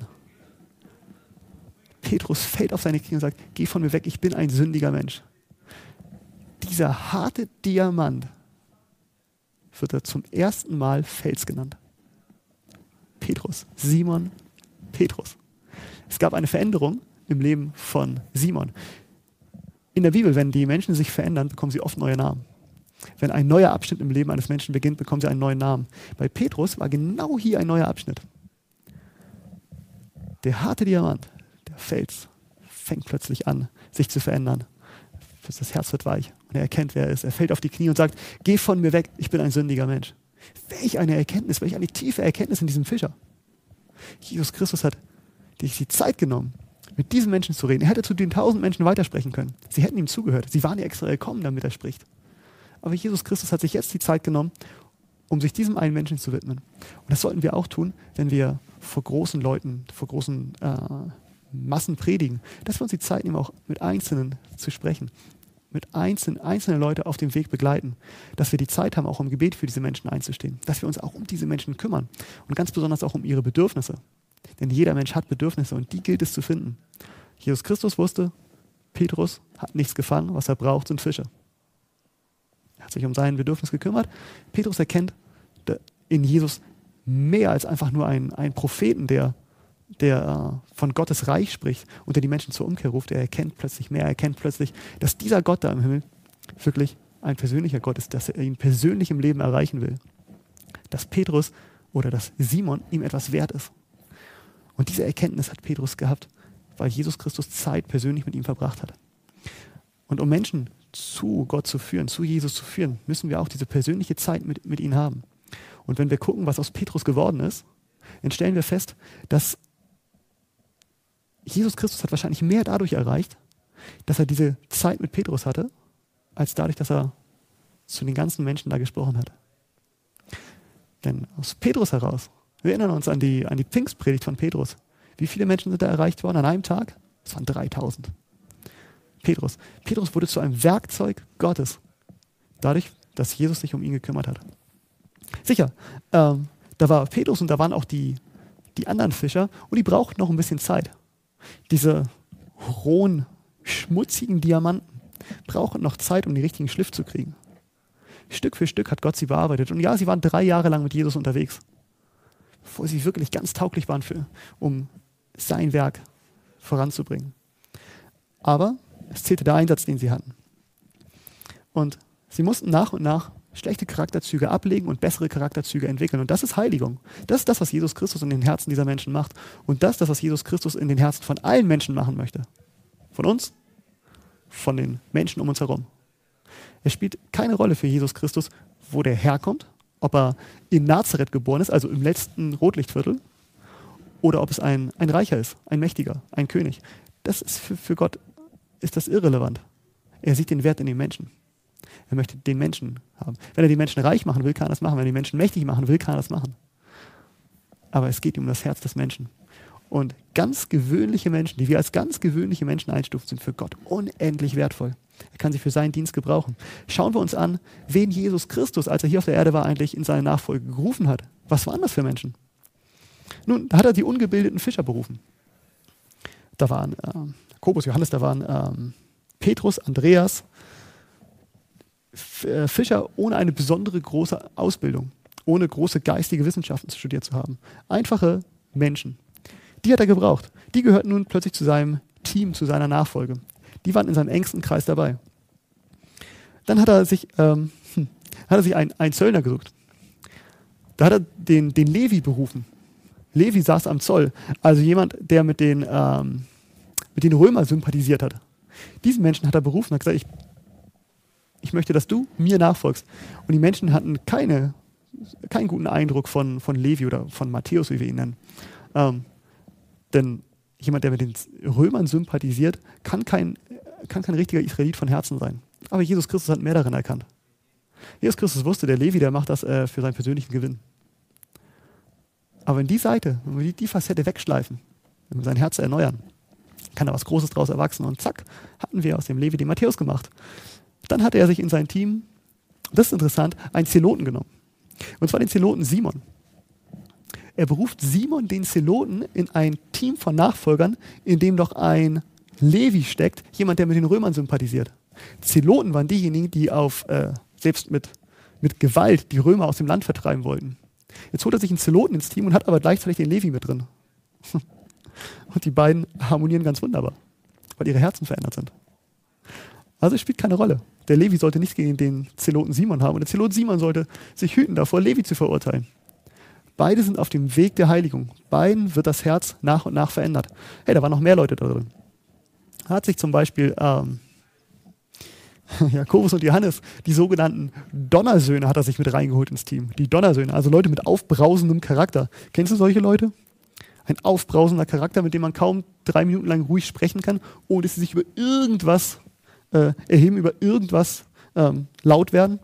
[SPEAKER 1] Petrus fällt auf seine Knie und sagt, geh von mir weg, ich bin ein sündiger Mensch. Dieser harte Diamant wird er zum ersten Mal Fels genannt. Petrus, Simon Petrus. Es gab eine Veränderung im Leben von Simon. In der Bibel, wenn die Menschen sich verändern, bekommen sie oft neue Namen. Wenn ein neuer Abschnitt im Leben eines Menschen beginnt, bekommen sie einen neuen Namen. Bei Petrus war genau hier ein neuer Abschnitt. Der harte Diamant, der Fels, fängt plötzlich an, sich zu verändern. Das Herz wird weich und er erkennt, wer er ist. Er fällt auf die Knie und sagt, geh von mir weg, ich bin ein sündiger Mensch. Welch eine Erkenntnis, welch eine tiefe Erkenntnis in diesem Fischer. Jesus Christus hat sich die Zeit genommen, mit diesen Menschen zu reden. Er hätte zu den tausend Menschen weitersprechen können. Sie hätten ihm zugehört. Sie waren ja extra gekommen, damit er spricht. Aber Jesus Christus hat sich jetzt die Zeit genommen, um sich diesem einen Menschen zu widmen. Und das sollten wir auch tun, wenn wir vor großen Leuten, vor großen äh, Massen predigen, dass wir uns die Zeit nehmen, auch mit Einzelnen zu sprechen, mit einzelnen, einzelne Leute auf dem Weg begleiten, dass wir die Zeit haben, auch im Gebet für diese Menschen einzustehen, dass wir uns auch um diese Menschen kümmern und ganz besonders auch um ihre Bedürfnisse. Denn jeder Mensch hat Bedürfnisse und die gilt es zu finden. Jesus Christus wusste, Petrus hat nichts gefangen, was er braucht, sind Fische. Er hat sich um sein Bedürfnis gekümmert. Petrus erkennt in Jesus mehr als einfach nur einen, einen Propheten, der, der uh, von Gottes Reich spricht und der die Menschen zur Umkehr ruft. Er erkennt plötzlich mehr, er erkennt plötzlich, dass dieser Gott da im Himmel wirklich ein persönlicher Gott ist, dass er ihn persönlich im Leben erreichen will. Dass Petrus oder dass Simon ihm etwas wert ist. Und diese Erkenntnis hat Petrus gehabt, weil Jesus Christus Zeit persönlich mit ihm verbracht hat. Und um Menschen zu Gott zu führen, zu Jesus zu führen, müssen wir auch diese persönliche Zeit mit, mit ihm haben. Und wenn wir gucken, was aus Petrus geworden ist, dann stellen wir fest, dass Jesus Christus hat wahrscheinlich mehr dadurch erreicht, dass er diese Zeit mit Petrus hatte, als dadurch, dass er zu den ganzen Menschen da gesprochen hat. Denn aus Petrus heraus, wir erinnern uns an die, an die Pfingstpredigt von Petrus. Wie viele Menschen sind da erreicht worden an einem Tag? Es waren dreitausend. Petrus. Petrus wurde zu einem Werkzeug Gottes, dadurch, dass Jesus sich um ihn gekümmert hat. Sicher, ähm, da war Petrus und da waren auch die, die anderen Fischer und die brauchten noch ein bisschen Zeit. Diese rohen, schmutzigen Diamanten brauchen noch Zeit, um den richtigen Schliff zu kriegen. Stück für Stück hat Gott sie bearbeitet. Und ja, sie waren drei Jahre lang mit Jesus unterwegs, wo sie wirklich ganz tauglich waren, für, um sein Werk voranzubringen. Aber es zählte der Einsatz, den sie hatten. Und sie mussten nach und nach schlechte Charakterzüge ablegen und bessere Charakterzüge entwickeln. Und das ist Heiligung. Das ist das, was Jesus Christus in den Herzen dieser Menschen macht. Und das ist das, was Jesus Christus in den Herzen von allen Menschen machen möchte. Von uns, von den Menschen um uns herum. Es spielt keine Rolle für Jesus Christus, wo der herkommt, ob er in Nazareth geboren ist, also im letzten Rotlichtviertel, oder ob es ein, ein Reicher ist, ein Mächtiger, ein König. Das ist für, für Gott ist das irrelevant. Er sieht den Wert in den Menschen. Er möchte den Menschen haben. Wenn er die Menschen reich machen will, kann er das machen. Wenn er die Menschen mächtig machen will, kann er das machen. Aber es geht ihm um das Herz des Menschen. Und ganz gewöhnliche Menschen, die wir als ganz gewöhnliche Menschen einstufen, sind für Gott unendlich wertvoll. Er kann sie für seinen Dienst gebrauchen. Schauen wir uns an, wen Jesus Christus, als er hier auf der Erde war, eigentlich in seine Nachfolge gerufen hat. Was waren das für Menschen? Nun, da hat er die ungebildeten Fischer berufen. Da waren ähm, Jakobus, Johannes, da waren ähm, Petrus, Andreas, F- äh, Fischer ohne eine besondere große Ausbildung, ohne große geistige Wissenschaften studiert zu haben. Einfache Menschen. Die hat er gebraucht. Die gehörten nun plötzlich zu seinem Team, zu seiner Nachfolge. Die waren in seinem engsten Kreis dabei. Dann hat er sich, ähm, hm, hat er sich einen, einen Zöllner gesucht. Da hat er den, den Levi berufen. Levi saß am Zoll, also jemand, der mit den, ähm, mit den Römern sympathisiert hat. Diesen Menschen hat er berufen und hat gesagt, ich, ich möchte, dass du mir nachfolgst. Und die Menschen hatten keine, keinen guten Eindruck von, von Levi oder von Matthäus, wie wir ihn nennen. Ähm, denn jemand, der mit den Römern sympathisiert, kann kein, kann kein richtiger Israelit von Herzen sein. Aber Jesus Christus hat mehr darin erkannt. Jesus Christus wusste, der Levi, der macht das äh, für seinen persönlichen Gewinn. Aber wenn die Seite, wenn wir die, die Facette wegschleifen, wenn wir sein Herz erneuern, kann da was Großes draus erwachsen. Und zack, hatten wir aus dem Levi den Matthäus gemacht. Dann hatte er sich in sein Team, das ist interessant, einen Zeloten genommen. Und zwar den Zeloten Simon. Er beruft Simon, den Zeloten, in ein Team von Nachfolgern, in dem doch ein Levi steckt, jemand, der mit den Römern sympathisiert. Zeloten waren diejenigen, die auf, äh, selbst mit, mit Gewalt die Römer aus dem Land vertreiben wollten. Jetzt holt er sich einen Zeloten ins Team und hat aber gleichzeitig den Levi mit drin. Und die beiden harmonieren ganz wunderbar, weil ihre Herzen verändert sind. Also es spielt keine Rolle. Der Levi sollte nichts gegen den Zeloten Simon haben und der Zelot Simon sollte sich hüten davor, Levi zu verurteilen. Beide sind auf dem Weg der Heiligung. Beiden wird das Herz nach und nach verändert. Hey, da waren noch mehr Leute da drin. Da hat sich zum Beispiel ähm, Jakobus und Johannes, die sogenannten Donnersöhne, hat er sich mit reingeholt ins Team. Die Donnersöhne, also Leute mit aufbrausendem Charakter. Kennst du solche Leute? Ein aufbrausender Charakter, mit dem man kaum drei Minuten lang ruhig sprechen kann, ohne dass sie sich über irgendwas äh, erheben, über irgendwas ähm, laut werden.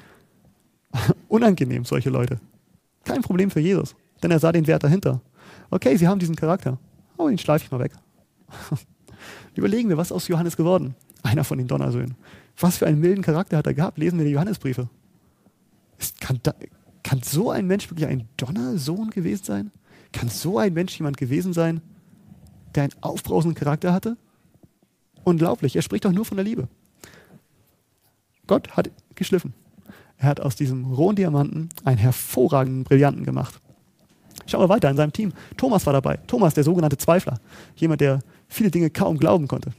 [SPEAKER 1] Unangenehm, solche Leute. Kein Problem für Jesus, denn er sah den Wert dahinter. Okay, sie haben diesen Charakter, aber den schleife ich mal weg. Überlegen wir, was ist aus Johannes geworden? Einer von den Donnersöhnen. Was für einen milden Charakter hat er gehabt? Lesen wir die Johannesbriefe. Ist, kann, da, kann so ein Mensch wirklich ein Donnersohn gewesen sein? Kann so ein Mensch jemand gewesen sein, der einen aufbrausenden Charakter hatte? Unglaublich, er spricht doch nur von der Liebe. Gott hat geschliffen. Er hat aus diesem rohen Diamanten einen hervorragenden Brillanten gemacht. Schauen wir weiter in seinem Team. Thomas war dabei. Thomas, der sogenannte Zweifler. Jemand, der viele Dinge kaum glauben konnte.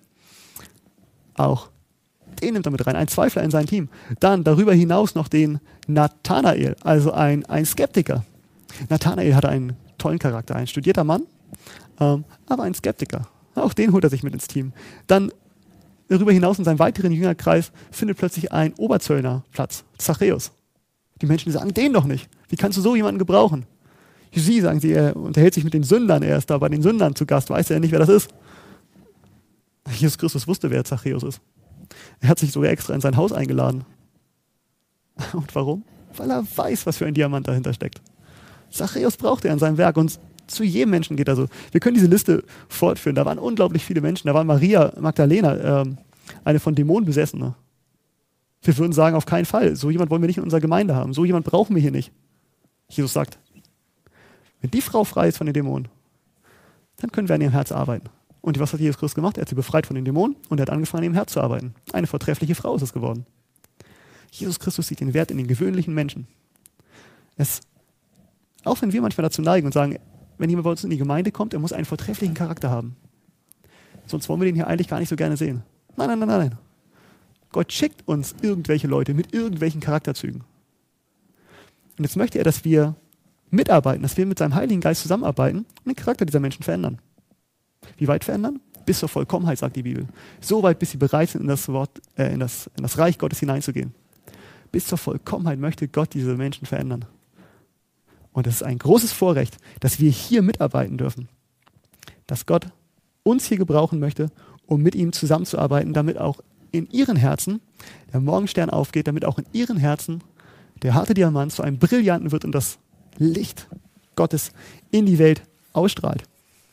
[SPEAKER 1] Auch den nimmt er mit rein. Ein Zweifler in sein Team. Dann darüber hinaus noch den Nathanael, also ein, ein Skeptiker. Nathanael hatte einen tollen Charakter. Ein studierter Mann, ähm, aber ein Skeptiker. Auch den holt er sich mit ins Team. Dann darüber hinaus in seinem weiteren Jüngerkreis findet plötzlich ein Oberzöllner Platz, Zachäus. Die Menschen sagen, den doch nicht. Wie kannst du so jemanden gebrauchen? Sie, sagen sie, er unterhält sich mit den Sündern. Er ist da bei den Sündern zu Gast. Weiß er nicht, wer das ist? Jesus Christus wusste, wer Zachäus ist. Er hat sich sogar extra in sein Haus eingeladen. Und warum? Weil er weiß, was für ein Diamant dahinter steckt. Zachäus braucht er in seinem Werk und zu jedem Menschen geht er so. Wir können diese Liste fortführen. Da waren unglaublich viele Menschen. Da war Maria Magdalena, ähm, eine von Dämonen besessene. Wir würden sagen, auf keinen Fall. So jemand wollen wir nicht in unserer Gemeinde haben. So jemand brauchen wir hier nicht. Jesus sagt, wenn die Frau frei ist von den Dämonen, dann können wir an ihrem Herz arbeiten. Und was hat Jesus Christus gemacht? Er hat sie befreit von den Dämonen und er hat angefangen, an ihrem Herz zu arbeiten. Eine vortreffliche Frau ist es geworden. Jesus Christus sieht den Wert in den gewöhnlichen Menschen. Es Auch wenn wir manchmal dazu neigen und sagen, wenn jemand bei uns in die Gemeinde kommt, er muss einen vortrefflichen Charakter haben. Sonst wollen wir den hier eigentlich gar nicht so gerne sehen. Nein, nein, nein, nein. Gott schickt uns irgendwelche Leute mit irgendwelchen Charakterzügen. Und jetzt möchte er, dass wir mitarbeiten, dass wir mit seinem Heiligen Geist zusammenarbeiten und den Charakter dieser Menschen verändern. Wie weit verändern? Bis zur Vollkommenheit, sagt die Bibel. So weit, bis sie bereit sind, in das, Wort, äh, in das, in das Reich Gottes hineinzugehen. Bis zur Vollkommenheit möchte Gott diese Menschen verändern. Und es ist ein großes Vorrecht, dass wir hier mitarbeiten dürfen. Dass Gott uns hier gebrauchen möchte, um mit ihm zusammenzuarbeiten, damit auch in ihren Herzen der Morgenstern aufgeht, damit auch in ihren Herzen der harte Diamant zu einem brillanten wird und das Licht Gottes in die Welt ausstrahlt.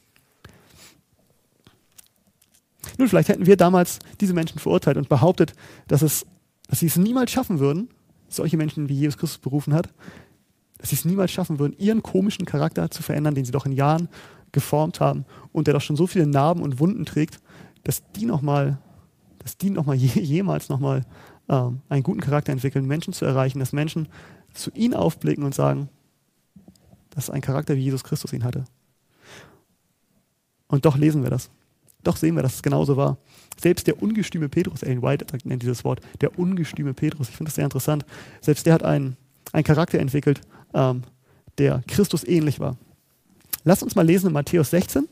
[SPEAKER 1] Nun, vielleicht hätten wir damals diese Menschen verurteilt und behauptet, dass, es, dass sie es niemals schaffen würden, solche Menschen, wie Jesus Christus berufen hat, dass sie es niemals schaffen würden, ihren komischen Charakter zu verändern, den sie doch in Jahren geformt haben und der doch schon so viele Narben und Wunden trägt, dass die nochmal, dass die noch mal je, jemals nochmal ähm, einen guten Charakter entwickeln, Menschen zu erreichen, dass Menschen zu ihnen aufblicken und sagen, das ist ein Charakter, wie Jesus Christus ihn hatte. Und doch lesen wir das. Doch sehen wir, dass es genauso war. Selbst der ungestüme Petrus, Ellen White nennt dieses Wort, der ungestüme Petrus, ich finde das sehr interessant, selbst der hat einen, einen Charakter entwickelt, ähm, der Christus ähnlich war. Lass uns mal lesen in Matthäus sechzehn.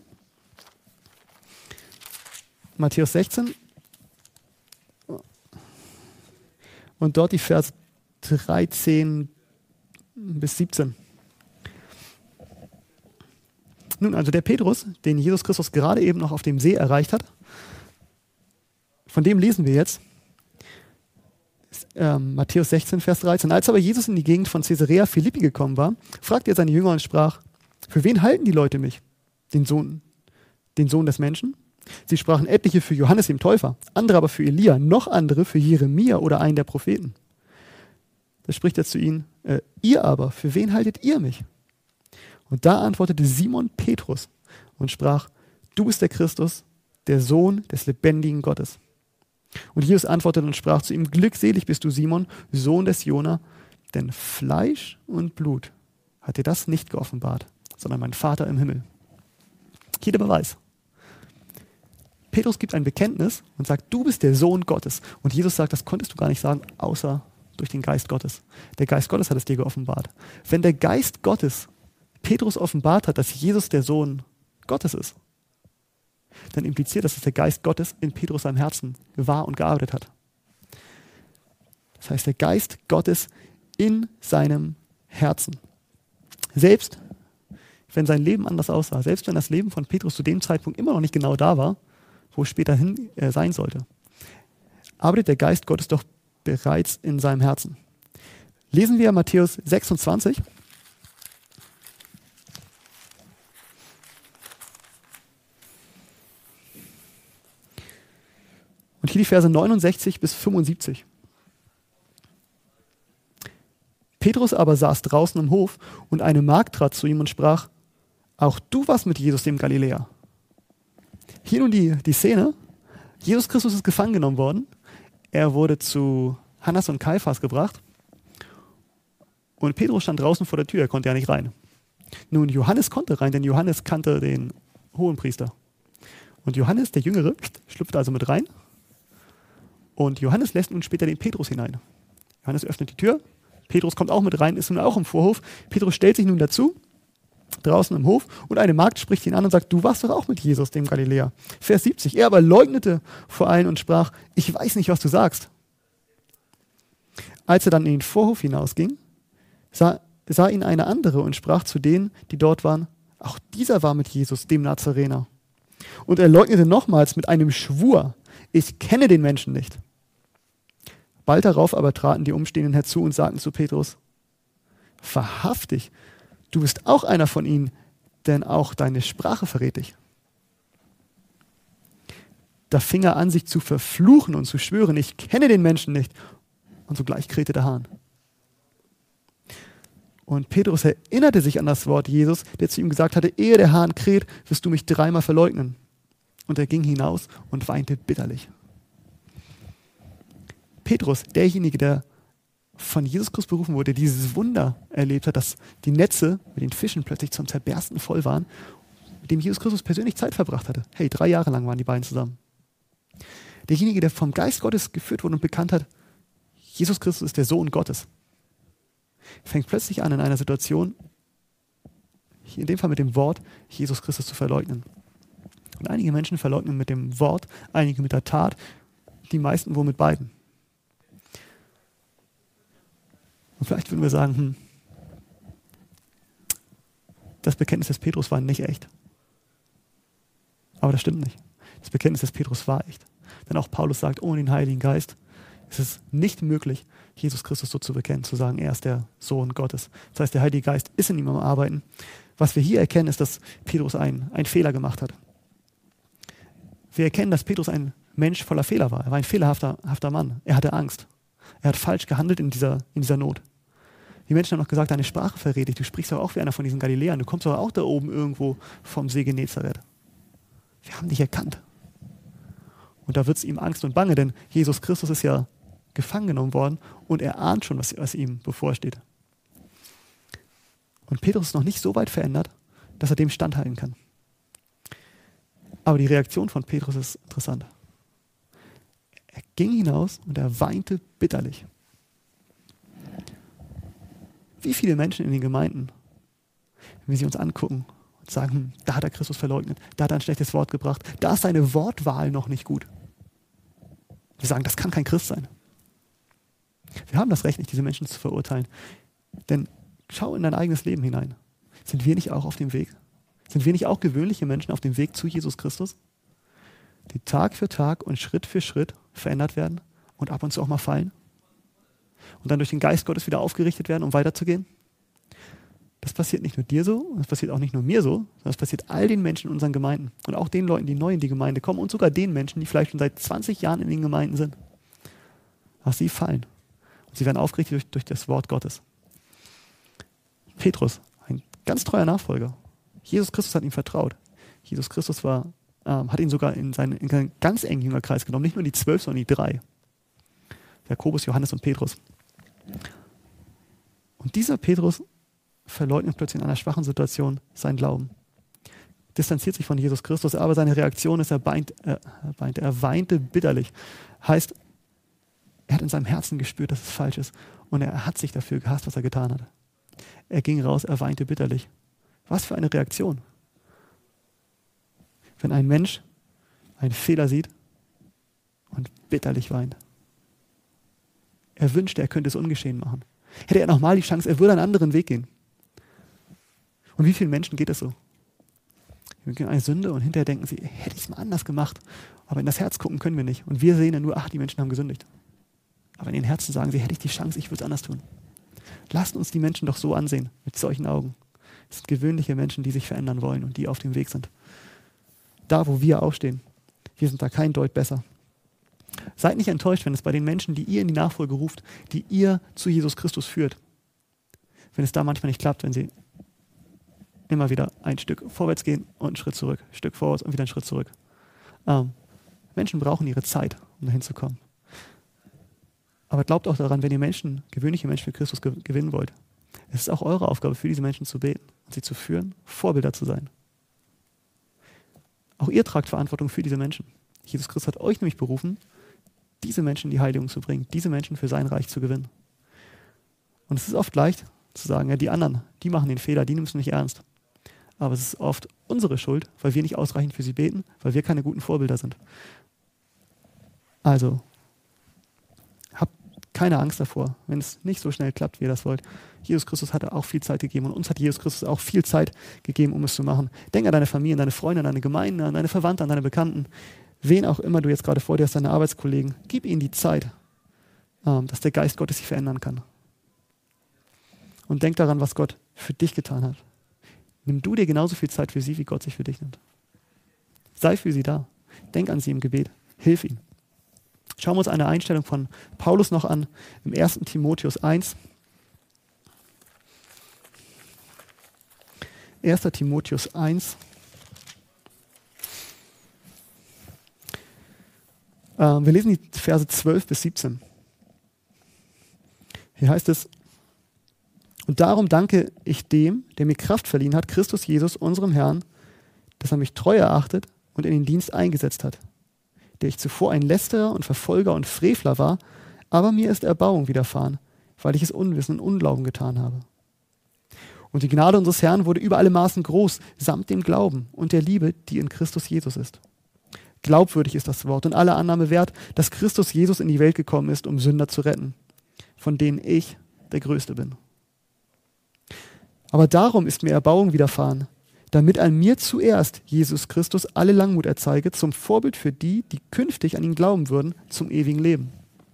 [SPEAKER 1] Matthäus sechzehn. Und dort die Vers dreizehn bis siebzehn. Nun, also der Petrus, den Jesus Christus gerade eben noch auf dem See erreicht hat, von dem lesen wir jetzt. Ähm, Matthäus sechzehn, Vers dreizehn. Als aber Jesus in die Gegend von Caesarea Philippi gekommen war, fragte er seine Jünger und sprach, für wen halten die Leute mich? Den Sohn, den Sohn des Menschen? Sie sprachen etliche für Johannes dem Täufer, andere aber für Elia, noch andere für Jeremia oder einen der Propheten. Da spricht er zu ihnen, äh, ihr aber, für wen haltet ihr mich? Und da antwortete Simon Petrus und sprach, du bist der Christus, der Sohn des lebendigen Gottes. Und Jesus antwortete und sprach zu ihm, glückselig bist du, Simon, Sohn des Jona, denn Fleisch und Blut hat dir das nicht geoffenbart, sondern mein Vater im Himmel. Hier der Beweis. Petrus gibt ein Bekenntnis und sagt, du bist der Sohn Gottes. Und Jesus sagt, das konntest du gar nicht sagen, außer durch den Geist Gottes. Der Geist Gottes hat es dir geoffenbart. Wenn der Geist Gottes Petrus offenbart hat, dass Jesus der Sohn Gottes ist, dann impliziert das, dass der Geist Gottes in Petrus seinem Herzen war und gearbeitet hat. Das heißt, der Geist Gottes in seinem Herzen. Selbst wenn sein Leben anders aussah, selbst wenn das Leben von Petrus zu dem Zeitpunkt immer noch nicht genau da war, wo es später hin äh, sein sollte, arbeitet der Geist Gottes doch bereits in seinem Herzen. Lesen wir Matthäus sechsundzwanzig. Und hier die Verse neunundsechzig bis fünfundsiebzig. Petrus aber saß draußen im Hof und eine Magd trat zu ihm und sprach, auch du warst mit Jesus dem Galiläer. Hier nun die, die Szene, Jesus Christus ist gefangen genommen worden, er wurde zu Hannas und Kaiphas gebracht und Petrus stand draußen vor der Tür, er konnte ja nicht rein. Nun, Johannes konnte rein, denn Johannes kannte den Hohenpriester. Und Johannes, der Jüngere, schlüpfte also mit rein. Und Johannes lässt nun später den Petrus hinein. Johannes öffnet die Tür, Petrus kommt auch mit rein, ist nun auch im Vorhof. Petrus stellt sich nun dazu, draußen im Hof, und eine Magd spricht ihn an und sagt, du warst doch auch mit Jesus, dem Galiläer. Vers siebzig, er aber leugnete vor allen und sprach, ich weiß nicht, was du sagst. Als er dann in den Vorhof hinausging, sah, sah ihn eine andere und sprach zu denen, die dort waren, auch dieser war mit Jesus, dem Nazarener. Und er leugnete nochmals mit einem Schwur, ich kenne den Menschen nicht. Bald darauf aber traten die Umstehenden herzu und sagten zu Petrus, wahrhaftig, du bist auch einer von ihnen, denn auch deine Sprache verrät dich. Da fing er an, sich zu verfluchen und zu schwören, ich kenne den Menschen nicht. Und sogleich krähte der Hahn. Und Petrus erinnerte sich an das Wort Jesus, der zu ihm gesagt hatte, ehe der Hahn kräht, wirst du mich dreimal verleugnen. Und er ging hinaus und weinte bitterlich. Petrus, derjenige, der von Jesus Christus berufen wurde, der dieses Wunder erlebt hat, dass die Netze mit den Fischen plötzlich zum Zerbersten voll waren, mit dem Jesus Christus persönlich Zeit verbracht hatte. Hey, drei Jahre lang waren die beiden zusammen. Derjenige, der vom Geist Gottes geführt wurde und bekannt hat, Jesus Christus ist der Sohn Gottes, fängt plötzlich an, in einer Situation, in dem Fall mit dem Wort, Jesus Christus zu verleugnen. Und einige Menschen verleugnen mit dem Wort, einige mit der Tat, die meisten wohl mit beiden. Und vielleicht würden wir sagen, hm, das Bekenntnis des Petrus war nicht echt. Aber das stimmt nicht. Das Bekenntnis des Petrus war echt. Denn auch Paulus sagt, ohne den Heiligen Geist ist es nicht möglich, Jesus Christus so zu bekennen, zu sagen, er ist der Sohn Gottes. Das heißt, der Heilige Geist ist in ihm am Arbeiten. Was wir hier erkennen, ist, dass Petrus einen, einen Fehler gemacht hat. Wir erkennen, dass Petrus ein Mensch voller Fehler war. Er war ein fehlerhafter hafter Mann. Er hatte Angst. Er hat falsch gehandelt in dieser, in dieser Not. Die Menschen haben noch gesagt, deine Sprache verrät dich. Du sprichst doch auch wie einer von diesen Galiläern. Du kommst doch auch da oben irgendwo vom See Genezareth. Wir haben dich erkannt. Und da wird es ihm Angst und Bange, denn Jesus Christus ist ja gefangen genommen worden und er ahnt schon, was, was ihm bevorsteht. Und Petrus ist noch nicht so weit verändert, dass er dem standhalten kann. Aber die Reaktion von Petrus ist interessant. Er ging hinaus und er weinte bitterlich. Wie viele Menschen in den Gemeinden, wenn wir sie uns angucken und sagen, hm, da hat er Christus verleugnet, da hat er ein schlechtes Wort gebracht, da ist seine Wortwahl noch nicht gut. Wir sagen, das kann kein Christ sein. Wir haben das Recht nicht, diese Menschen zu verurteilen. Denn schau in dein eigenes Leben hinein. Sind wir nicht auch auf dem Weg? Sind wir nicht auch gewöhnliche Menschen auf dem Weg zu Jesus Christus? Die Tag für Tag und Schritt für Schritt verändert werden und ab und zu auch mal fallen? Und dann durch den Geist Gottes wieder aufgerichtet werden, um weiterzugehen? Das passiert nicht nur dir so, das passiert auch nicht nur mir so, sondern das passiert all den Menschen in unseren Gemeinden und auch den Leuten, die neu in die Gemeinde kommen und sogar den Menschen, die vielleicht schon seit zwanzig Jahren in den Gemeinden sind. Auch sie fallen. Und sie werden aufgerichtet durch, durch das Wort Gottes. Petrus, ein ganz treuer Nachfolger. Jesus Christus hat ihm vertraut. Jesus Christus war, ähm, hat ihn sogar in seinen, in seinen ganz engen Jüngerkreis genommen, nicht nur die zwölf, sondern die drei. Jakobus, Johannes und Petrus. Und dieser Petrus verleugnet plötzlich in einer schwachen Situation seinen Glauben. Distanziert sich von Jesus Christus, aber seine Reaktion ist, er, weint, er, weinte, er weinte bitterlich. Heißt, er hat in seinem Herzen gespürt, dass es falsch ist. Und er hat sich dafür gehasst, was er getan hat. Er ging raus, er weinte bitterlich. Was für eine Reaktion. Wenn ein Mensch einen Fehler sieht und bitterlich weint. Er wünschte, er könnte es ungeschehen machen. Hätte er nochmal die Chance, er würde einen anderen Weg gehen. Und wie vielen Menschen geht es so? Wir gehen eine Sünde und hinterher denken sie, hätte ich es mal anders gemacht. Aber in das Herz gucken können wir nicht. Und wir sehen ja nur, ach, die Menschen haben gesündigt. Aber in den Herzen sagen sie, hätte ich die Chance, ich würde es anders tun. Lasst uns die Menschen doch so ansehen, mit solchen Augen. Es sind gewöhnliche Menschen, die sich verändern wollen und die auf dem Weg sind. Da, wo wir aufstehen, wir sind da kein Deut besser. Seid nicht enttäuscht, wenn es bei den Menschen, die ihr in die Nachfolge ruft, die ihr zu Jesus Christus führt, wenn es da manchmal nicht klappt, wenn sie immer wieder ein Stück vorwärts gehen und einen Schritt zurück, ein Stück vorwärts und wieder einen Schritt zurück. Ähm, Menschen brauchen ihre Zeit, um dahin zu kommen. Aber glaubt auch daran, wenn ihr Menschen, gewöhnliche Menschen für Christus ge- gewinnen wollt, es ist auch eure Aufgabe, für diese Menschen zu beten und sie zu führen, Vorbilder zu sein. Auch ihr tragt Verantwortung für diese Menschen. Jesus Christus hat euch nämlich berufen, diese Menschen in die Heiligung zu bringen, diese Menschen für sein Reich zu gewinnen. Und es ist oft leicht zu sagen, ja, die anderen, die machen den Fehler, die nimmst du nicht ernst. Aber es ist oft unsere Schuld, weil wir nicht ausreichend für sie beten, weil wir keine guten Vorbilder sind. Also, habt keine Angst davor, wenn es nicht so schnell klappt, wie ihr das wollt. Jesus Christus hat auch viel Zeit gegeben und uns hat Jesus Christus auch viel Zeit gegeben, um es zu machen. Denk an deine Familie, an deine Freunde, an deine Gemeinden, an deine Verwandten, an deine Bekannten. Wen auch immer du jetzt gerade vor dir hast, deine Arbeitskollegen, gib ihnen die Zeit, dass der Geist Gottes sich verändern kann. Und denk daran, was Gott für dich getan hat. Nimm du dir genauso viel Zeit für sie, wie Gott sich für dich nimmt. Sei für sie da. Denk an sie im Gebet. Hilf ihnen. Schauen wir uns eine Einstellung von Paulus noch an, im ersten Timotheus eins. erster Timotheus eins. Wir lesen die Verse zwölf bis siebzehn. Hier heißt es, und darum danke ich dem, der mir Kraft verliehen hat, Christus Jesus, unserem Herrn, dass er mich treu erachtet und in den Dienst eingesetzt hat, der ich zuvor ein Lästerer und Verfolger und Frevler war, aber mir ist Erbauung widerfahren, weil ich es Unwissen und Unglauben getan habe. Und die Gnade unseres Herrn wurde über alle Maßen groß, samt dem Glauben und der Liebe, die in Christus Jesus ist. Glaubwürdig ist das Wort und alle Annahme wert, dass Christus Jesus in die Welt gekommen ist, um Sünder zu retten, von denen ich der Größte bin. Aber darum ist mir Erbauung widerfahren, damit an mir zuerst Jesus Christus alle Langmut erzeige, zum Vorbild für die, die künftig an ihn glauben würden, zum ewigen Leben.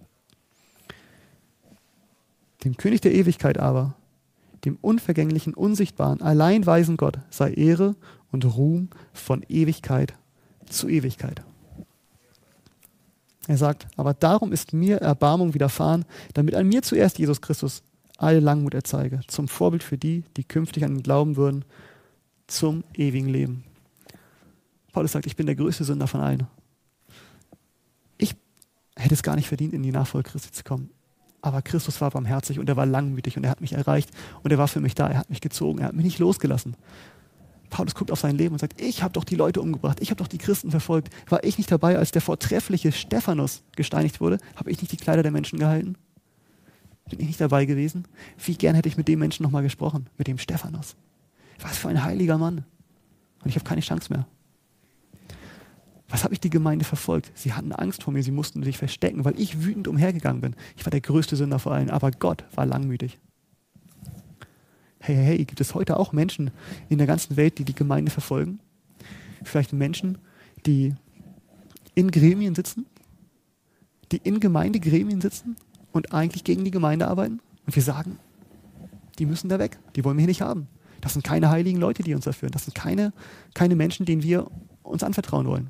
[SPEAKER 1] Dem König der Ewigkeit aber, dem unvergänglichen, unsichtbaren, allein weisen Gott, sei Ehre und Ruhm von Ewigkeit zu Ewigkeit. Er sagt, aber darum ist mir Erbarmung widerfahren, damit an mir zuerst Jesus Christus alle Langmut erzeige, zum Vorbild für die, die künftig an ihn glauben würden, zum ewigen Leben. Paulus sagt, ich bin der größte Sünder von allen. Ich hätte es gar nicht verdient, in die Nachfolge Christi zu kommen. Aber Christus war barmherzig und er war langmütig und er hat mich erreicht und er war für mich da, er hat mich gezogen, er hat mich nicht losgelassen. Paulus guckt auf sein Leben und sagt, ich habe doch die Leute umgebracht, ich habe doch die Christen verfolgt. War ich nicht dabei, als der vortreffliche Stephanus gesteinigt wurde? Habe ich nicht die Kleider der Menschen gehalten? Bin ich nicht dabei gewesen? Wie gern hätte ich mit dem Menschen nochmal gesprochen, mit dem Stephanus. Was für ein heiliger Mann. Und ich habe keine Chance mehr. Was habe ich die Gemeinde verfolgt? Sie hatten Angst vor mir, sie mussten sich verstecken, weil ich wütend umhergegangen bin. Ich war der größte Sünder vor allen, aber Gott war langmütig. Hey, hey, hey, gibt es heute auch Menschen in der ganzen Welt, die die Gemeinde verfolgen? Vielleicht Menschen, die in Gremien sitzen, die in Gemeindegremien sitzen und eigentlich gegen die Gemeinde arbeiten? Und wir sagen, die müssen da weg, die wollen wir hier nicht haben. Das sind keine heiligen Leute, die uns da führen. Das sind keine, keine Menschen, denen wir uns anvertrauen wollen.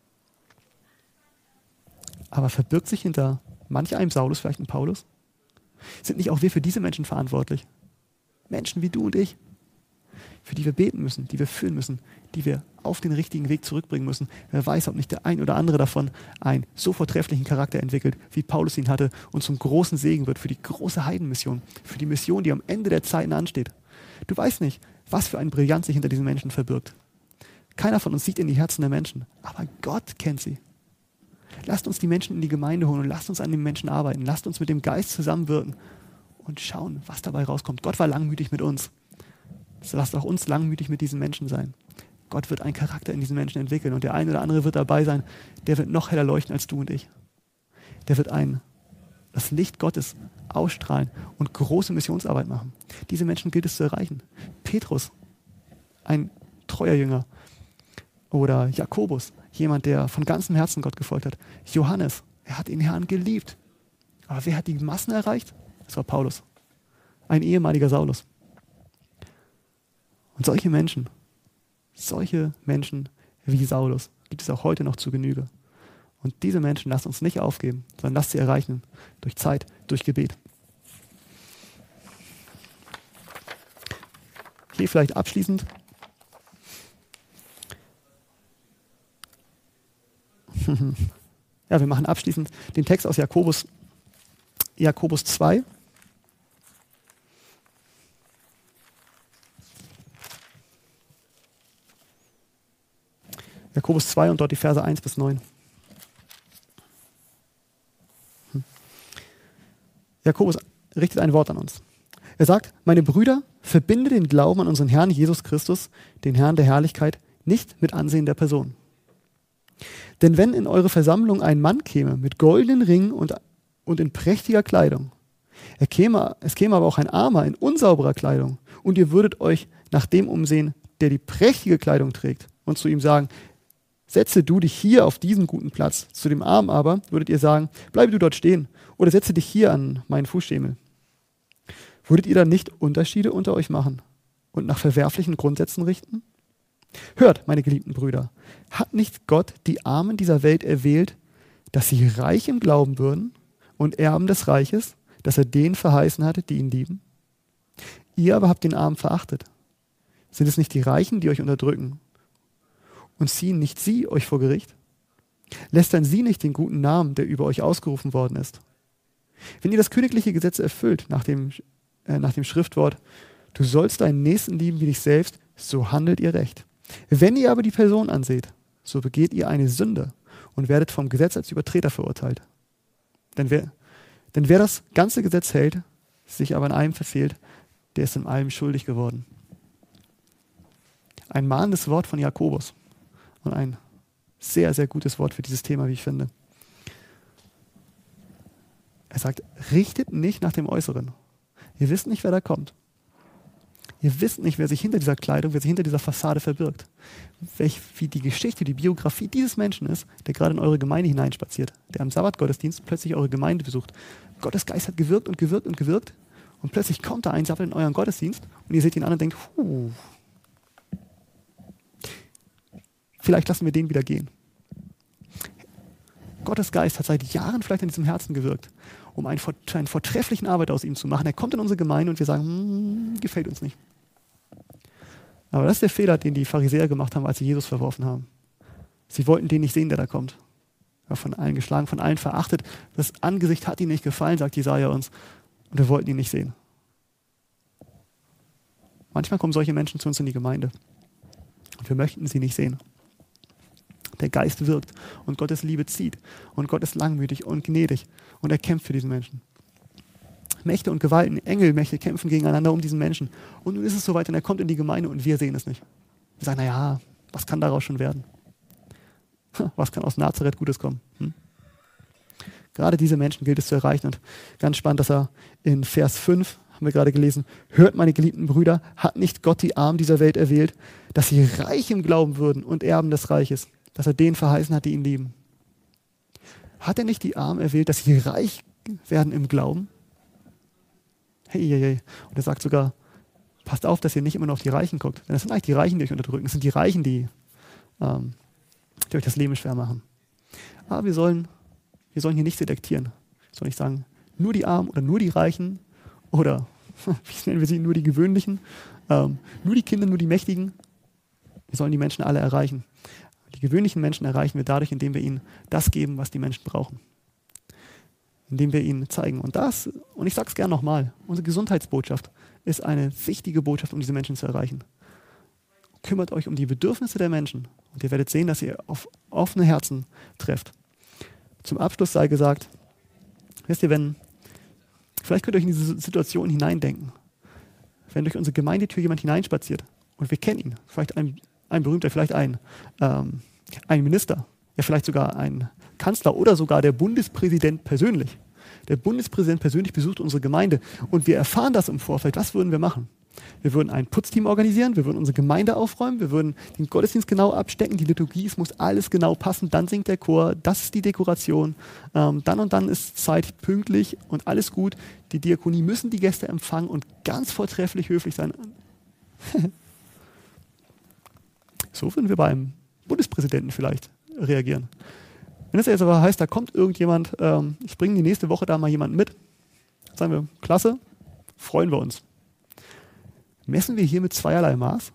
[SPEAKER 1] Aber verbirgt sich hinter manch einem Saulus vielleicht ein Paulus? Sind nicht auch wir für diese Menschen verantwortlich? Menschen wie du und ich, für die wir beten müssen, die wir führen müssen, die wir auf den richtigen Weg zurückbringen müssen. Wer weiß, ob nicht der ein oder andere davon einen so vortrefflichen Charakter entwickelt, wie Paulus ihn hatte und zum großen Segen wird für die große Heidenmission, für die Mission, die am Ende der Zeiten ansteht. Du weißt nicht, was für ein Brillanz sich hinter diesen Menschen verbirgt. Keiner von uns sieht in die Herzen der Menschen, aber Gott kennt sie. Lasst uns die Menschen in die Gemeinde holen und lasst uns an den Menschen arbeiten. Lasst uns mit dem Geist zusammenwirken und schauen, was dabei rauskommt. Gott war langmütig mit uns. So lasst auch uns langmütig mit diesen Menschen sein. Gott wird einen Charakter in diesen Menschen entwickeln und der eine oder andere wird dabei sein, der wird noch heller leuchten als du und ich. Der wird ein, das Licht Gottes ausstrahlen und große Missionsarbeit machen. Diese Menschen gilt es zu erreichen. Petrus, ein treuer Jünger. Oder Jakobus, jemand, der von ganzem Herzen Gott gefolgt hat. Johannes, er hat den Herrn geliebt. Aber wer hat die Massen erreicht? Das war Paulus, ein ehemaliger Saulus. Und solche Menschen, solche Menschen wie Saulus gibt es auch heute noch zu Genüge. Und diese Menschen lasst uns nicht aufgeben, sondern lasst sie erreichen durch Zeit, durch Gebet. Hier vielleicht abschließend. Ja, wir machen abschließend den Text aus Jakobus, Jakobus zwei. Jakobus zwei und dort die Verse eins bis neun. Jakobus richtet ein Wort an uns. Er sagt, meine Brüder, verbinde den Glauben an unseren Herrn Jesus Christus, den Herrn der Herrlichkeit, nicht mit Ansehen der Person. Denn wenn in eure Versammlung ein Mann käme mit goldenen Ringen und, und in prächtiger Kleidung, er käme, es käme aber auch ein Armer in unsauberer Kleidung und ihr würdet euch nach dem umsehen, der die prächtige Kleidung trägt und zu ihm sagen, setze du dich hier auf diesen guten Platz. Zu dem Armen aber würdet ihr sagen, bleibe du dort stehen oder setze dich hier an meinen Fußschemel. Würdet ihr dann nicht Unterschiede unter euch machen und nach verwerflichen Grundsätzen richten? Hört, meine geliebten Brüder, hat nicht Gott die Armen dieser Welt erwählt, dass sie reich im Glauben würden und Erben des Reiches, das er denen verheißen hatte, die ihn lieben? Ihr aber habt den Armen verachtet. Sind es nicht die Reichen, die euch unterdrücken? Und ziehen nicht sie euch vor Gericht? Lästern sie nicht den guten Namen, der über euch ausgerufen worden ist? Wenn ihr das königliche Gesetz erfüllt, nach dem, äh, nach dem Schriftwort, du sollst deinen Nächsten lieben wie dich selbst, so handelt ihr recht. Wenn ihr aber die Person anseht, so begeht ihr eine Sünde und werdet vom Gesetz als Übertreter verurteilt. Denn wer, denn wer das ganze Gesetz hält, sich aber in einem verfehlt, der ist in allem schuldig geworden. Ein mahnendes Wort von Jakobus und ein sehr, sehr gutes Wort für dieses Thema, wie ich finde. Er sagt, richtet nicht nach dem Äußeren. Ihr wisst nicht, wer da kommt. Ihr wisst nicht, wer sich hinter dieser Kleidung, wer sich hinter dieser Fassade verbirgt. Welch, wie die Geschichte, die Biografie dieses Menschen ist, der gerade in eure Gemeinde hineinspaziert, der am Sabbatgottesdienst plötzlich eure Gemeinde besucht. Gottes Geist hat gewirkt und gewirkt und gewirkt und plötzlich kommt da ein Sabbel in euren Gottesdienst und ihr seht ihn an und denkt, huh, vielleicht lassen wir den wieder gehen. Gottes Geist hat seit Jahren vielleicht in diesem Herzen gewirkt, um einen, einen vortrefflichen Arbeit aus ihm zu machen. Er kommt in unsere Gemeinde und wir sagen, hm, gefällt uns nicht. Aber das ist der Fehler, den die Pharisäer gemacht haben, als sie Jesus verworfen haben. Sie wollten den nicht sehen, der da kommt. Er war von allen geschlagen, von allen verachtet. Das Angesicht hat ihnen nicht gefallen, sagt Jesaja uns. Und wir wollten ihn nicht sehen. Manchmal kommen solche Menschen zu uns in die Gemeinde. Und wir möchten sie nicht sehen. Der Geist wirkt und Gottes Liebe zieht und Gott ist langmütig und gnädig und er kämpft für diesen Menschen. Mächte und Gewalten, Engelmächte kämpfen gegeneinander um diesen Menschen. Und nun ist es soweit und er kommt in die Gemeinde und wir sehen es nicht. Wir sagen, naja, was kann daraus schon werden? Was kann aus Nazareth Gutes kommen? Hm? Gerade diese Menschen gilt es zu erreichen. Und ganz spannend, dass er in Vers fünf, haben wir gerade gelesen, hört meine geliebten Brüder, hat nicht Gott die Armen dieser Welt erwählt, dass sie reich im Glauben würden und Erben des Reiches, dass er denen verheißen hat, die ihn lieben. Hat er nicht die Armen erwählt, dass sie reich werden im Glauben? Hey, hey, hey. Und er sagt sogar, passt auf, dass ihr nicht immer nur auf die Reichen guckt. Denn das sind eigentlich die Reichen, die euch unterdrücken. Es sind die Reichen, die, ähm, die euch das Leben schwer machen. Aber wir sollen, wir sollen hier nicht selektieren. Wir sollen nicht sagen, nur die Armen oder nur die Reichen oder, wie nennen wir sie, nur die Gewöhnlichen, ähm, nur die Kinder, nur die Mächtigen. Wir sollen die Menschen alle erreichen. Die gewöhnlichen Menschen erreichen wir dadurch, indem wir ihnen das geben, was die Menschen brauchen. Indem wir ihnen zeigen. Und das, und ich sage es gerne nochmal, unsere Gesundheitsbotschaft ist eine wichtige Botschaft, um diese Menschen zu erreichen. Kümmert euch um die Bedürfnisse der Menschen und ihr werdet sehen, dass ihr auf offene Herzen trefft. Zum Abschluss sei gesagt, wisst ihr, wenn, vielleicht könnt ihr euch in diese Situation hineindenken, wenn durch unsere Gemeindetür jemand hineinspaziert und wir kennen ihn, vielleicht ein Ein berühmter, vielleicht ein, ähm, ein Minister, ja vielleicht sogar ein Kanzler oder sogar der Bundespräsident persönlich. Der Bundespräsident persönlich besucht unsere Gemeinde und wir erfahren das im Vorfeld. Was würden wir machen? Wir würden ein Putzteam organisieren, wir würden unsere Gemeinde aufräumen, wir würden den Gottesdienst genau abstecken, die Liturgie, es muss alles genau passen, dann singt der Chor, das ist die Dekoration, ähm, dann und dann ist Zeit pünktlich und alles gut. Die Diakonie müssen die Gäste empfangen und ganz vortrefflich höflich sein. So würden wir beim Bundespräsidenten vielleicht reagieren. Wenn es jetzt aber heißt, da kommt irgendjemand, ähm, ich bringe die nächste Woche da mal jemanden mit, sagen wir, klasse, freuen wir uns. Messen wir hier mit zweierlei Maß?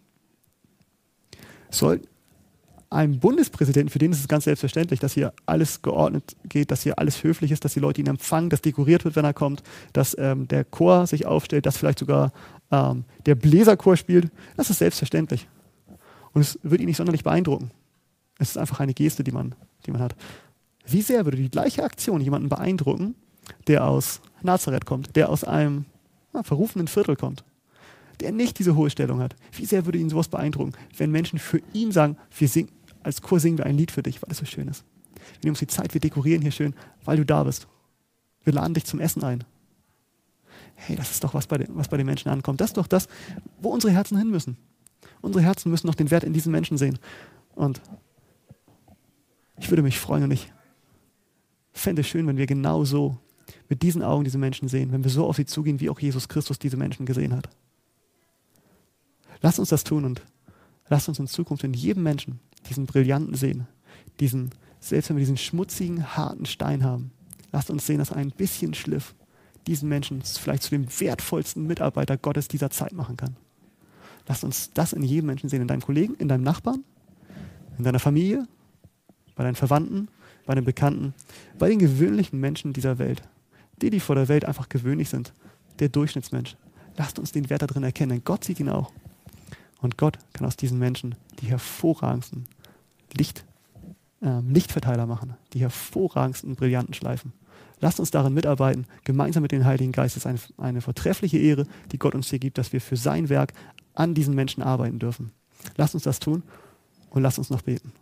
[SPEAKER 1] Soll einem Bundespräsidenten, für den ist es ganz selbstverständlich, dass hier alles geordnet geht, dass hier alles höflich ist, dass die Leute ihn empfangen, dass dekoriert wird, wenn er kommt, dass ähm, der Chor sich aufstellt, dass vielleicht sogar ähm, der Bläserchor spielt, das ist selbstverständlich. Und es wird ihn nicht sonderlich beeindrucken. Es ist einfach eine Geste, die man, die man hat. Wie sehr würde die gleiche Aktion jemanden beeindrucken, der aus Nazareth kommt, der aus einem na, verrufenen Viertel kommt, der nicht diese hohe Stellung hat? Wie sehr würde ihn sowas beeindrucken, wenn Menschen für ihn sagen, wir singen, als Chor singen wir ein Lied für dich, weil es so schön ist. Wir nehmen uns die Zeit, wir dekorieren hier schön, weil du da bist. Wir laden dich zum Essen ein. Hey, das ist doch, was bei den, was bei den Menschen ankommt. Das ist doch das, wo unsere Herzen hin müssen. Unsere Herzen müssen noch den Wert in diesen Menschen sehen. Und ich würde mich freuen und ich fände es schön, wenn wir genau so mit diesen Augen diese Menschen sehen, wenn wir so auf sie zugehen, wie auch Jesus Christus diese Menschen gesehen hat. Lasst uns das tun und lasst uns in Zukunft in jedem Menschen diesen Brillanten sehen, diesen, selbst wenn wir diesen schmutzigen, harten Stein haben, lasst uns sehen, dass ein bisschen Schliff diesen Menschen vielleicht zu dem wertvollsten Mitarbeiter Gottes dieser Zeit machen kann. Lass uns das in jedem Menschen sehen, in deinem Kollegen, in deinem Nachbarn, in deiner Familie, bei deinen Verwandten, bei den Bekannten, bei den gewöhnlichen Menschen dieser Welt. Die, die vor der Welt einfach gewöhnlich sind. Der Durchschnittsmensch. Lasst uns den Wert darin erkennen, denn Gott sieht ihn auch. Und Gott kann aus diesen Menschen die hervorragendsten Licht, äh, Lichtverteiler machen. Die hervorragendsten brillanten Schleifen. Lasst uns darin mitarbeiten, gemeinsam mit dem Heiligen Geist. Es ist eine, eine vortreffliche Ehre, die Gott uns hier gibt, dass wir für sein Werk an diesen Menschen arbeiten dürfen. Lasst uns das tun und lasst uns noch beten.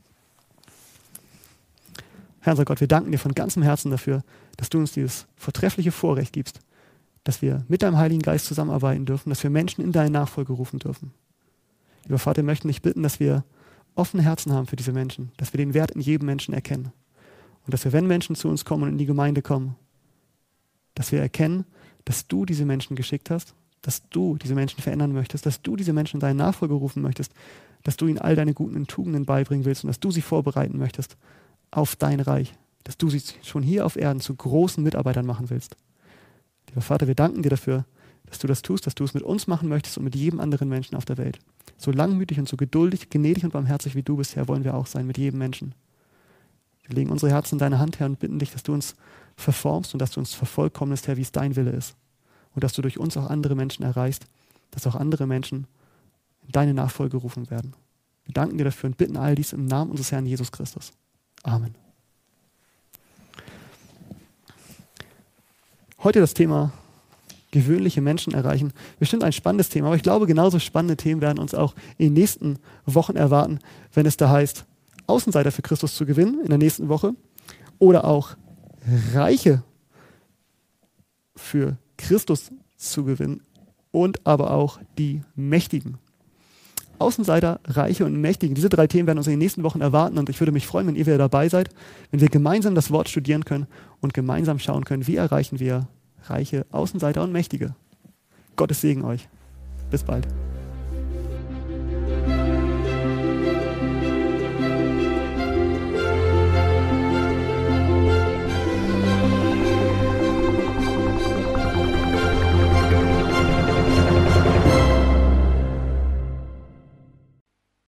[SPEAKER 1] Herr unser Gott, wir danken dir von ganzem Herzen dafür, dass du uns dieses vortreffliche Vorrecht gibst, dass wir mit deinem Heiligen Geist zusammenarbeiten dürfen, dass wir Menschen in deine Nachfolge rufen dürfen. Lieber Vater, wir möchten dich bitten, dass wir offene Herzen haben für diese Menschen, dass wir den Wert in jedem Menschen erkennen. Und dass wir, wenn Menschen zu uns kommen und in die Gemeinde kommen, dass wir erkennen, dass du diese Menschen geschickt hast, dass du diese Menschen verändern möchtest, dass du diese Menschen in deine Nachfolge rufen möchtest, dass du ihnen all deine guten Tugenden beibringen willst und dass du sie vorbereiten möchtest auf dein Reich, dass du sie schon hier auf Erden zu großen Mitarbeitern machen willst. Lieber Vater, wir danken dir dafür, dass du das tust, dass du es mit uns machen möchtest und mit jedem anderen Menschen auf der Welt. So langmütig und so geduldig, gnädig und barmherzig wie du bist, Herr, wollen wir auch sein mit jedem Menschen. Wir legen unsere Herzen in deine Hand, Herr, und bitten dich, dass du uns verformst und dass du uns vervollkommnest, Herr, wie es dein Wille ist. Und dass du durch uns auch andere Menschen erreichst, dass auch andere Menschen in deine Nachfolge gerufen werden. Wir danken dir dafür und bitten all dies im Namen unseres Herrn Jesus Christus. Amen. Heute das Thema gewöhnliche Menschen erreichen. Bestimmt ein spannendes Thema, aber ich glaube, genauso spannende Themen werden uns auch in den nächsten Wochen erwarten, wenn es da heißt, Außenseiter für Christus zu gewinnen in der nächsten Woche oder auch Reiche für Christus zu gewinnen und aber auch die Mächtigen. Außenseiter, Reiche und Mächtigen. Diese drei Themen werden uns in den nächsten Wochen erwarten und ich würde mich freuen, wenn ihr wieder dabei seid, wenn wir gemeinsam das Wort studieren können und gemeinsam schauen können, wie erreichen wir Reiche, Außenseiter und Mächtige. Gottes Segen euch. Bis bald.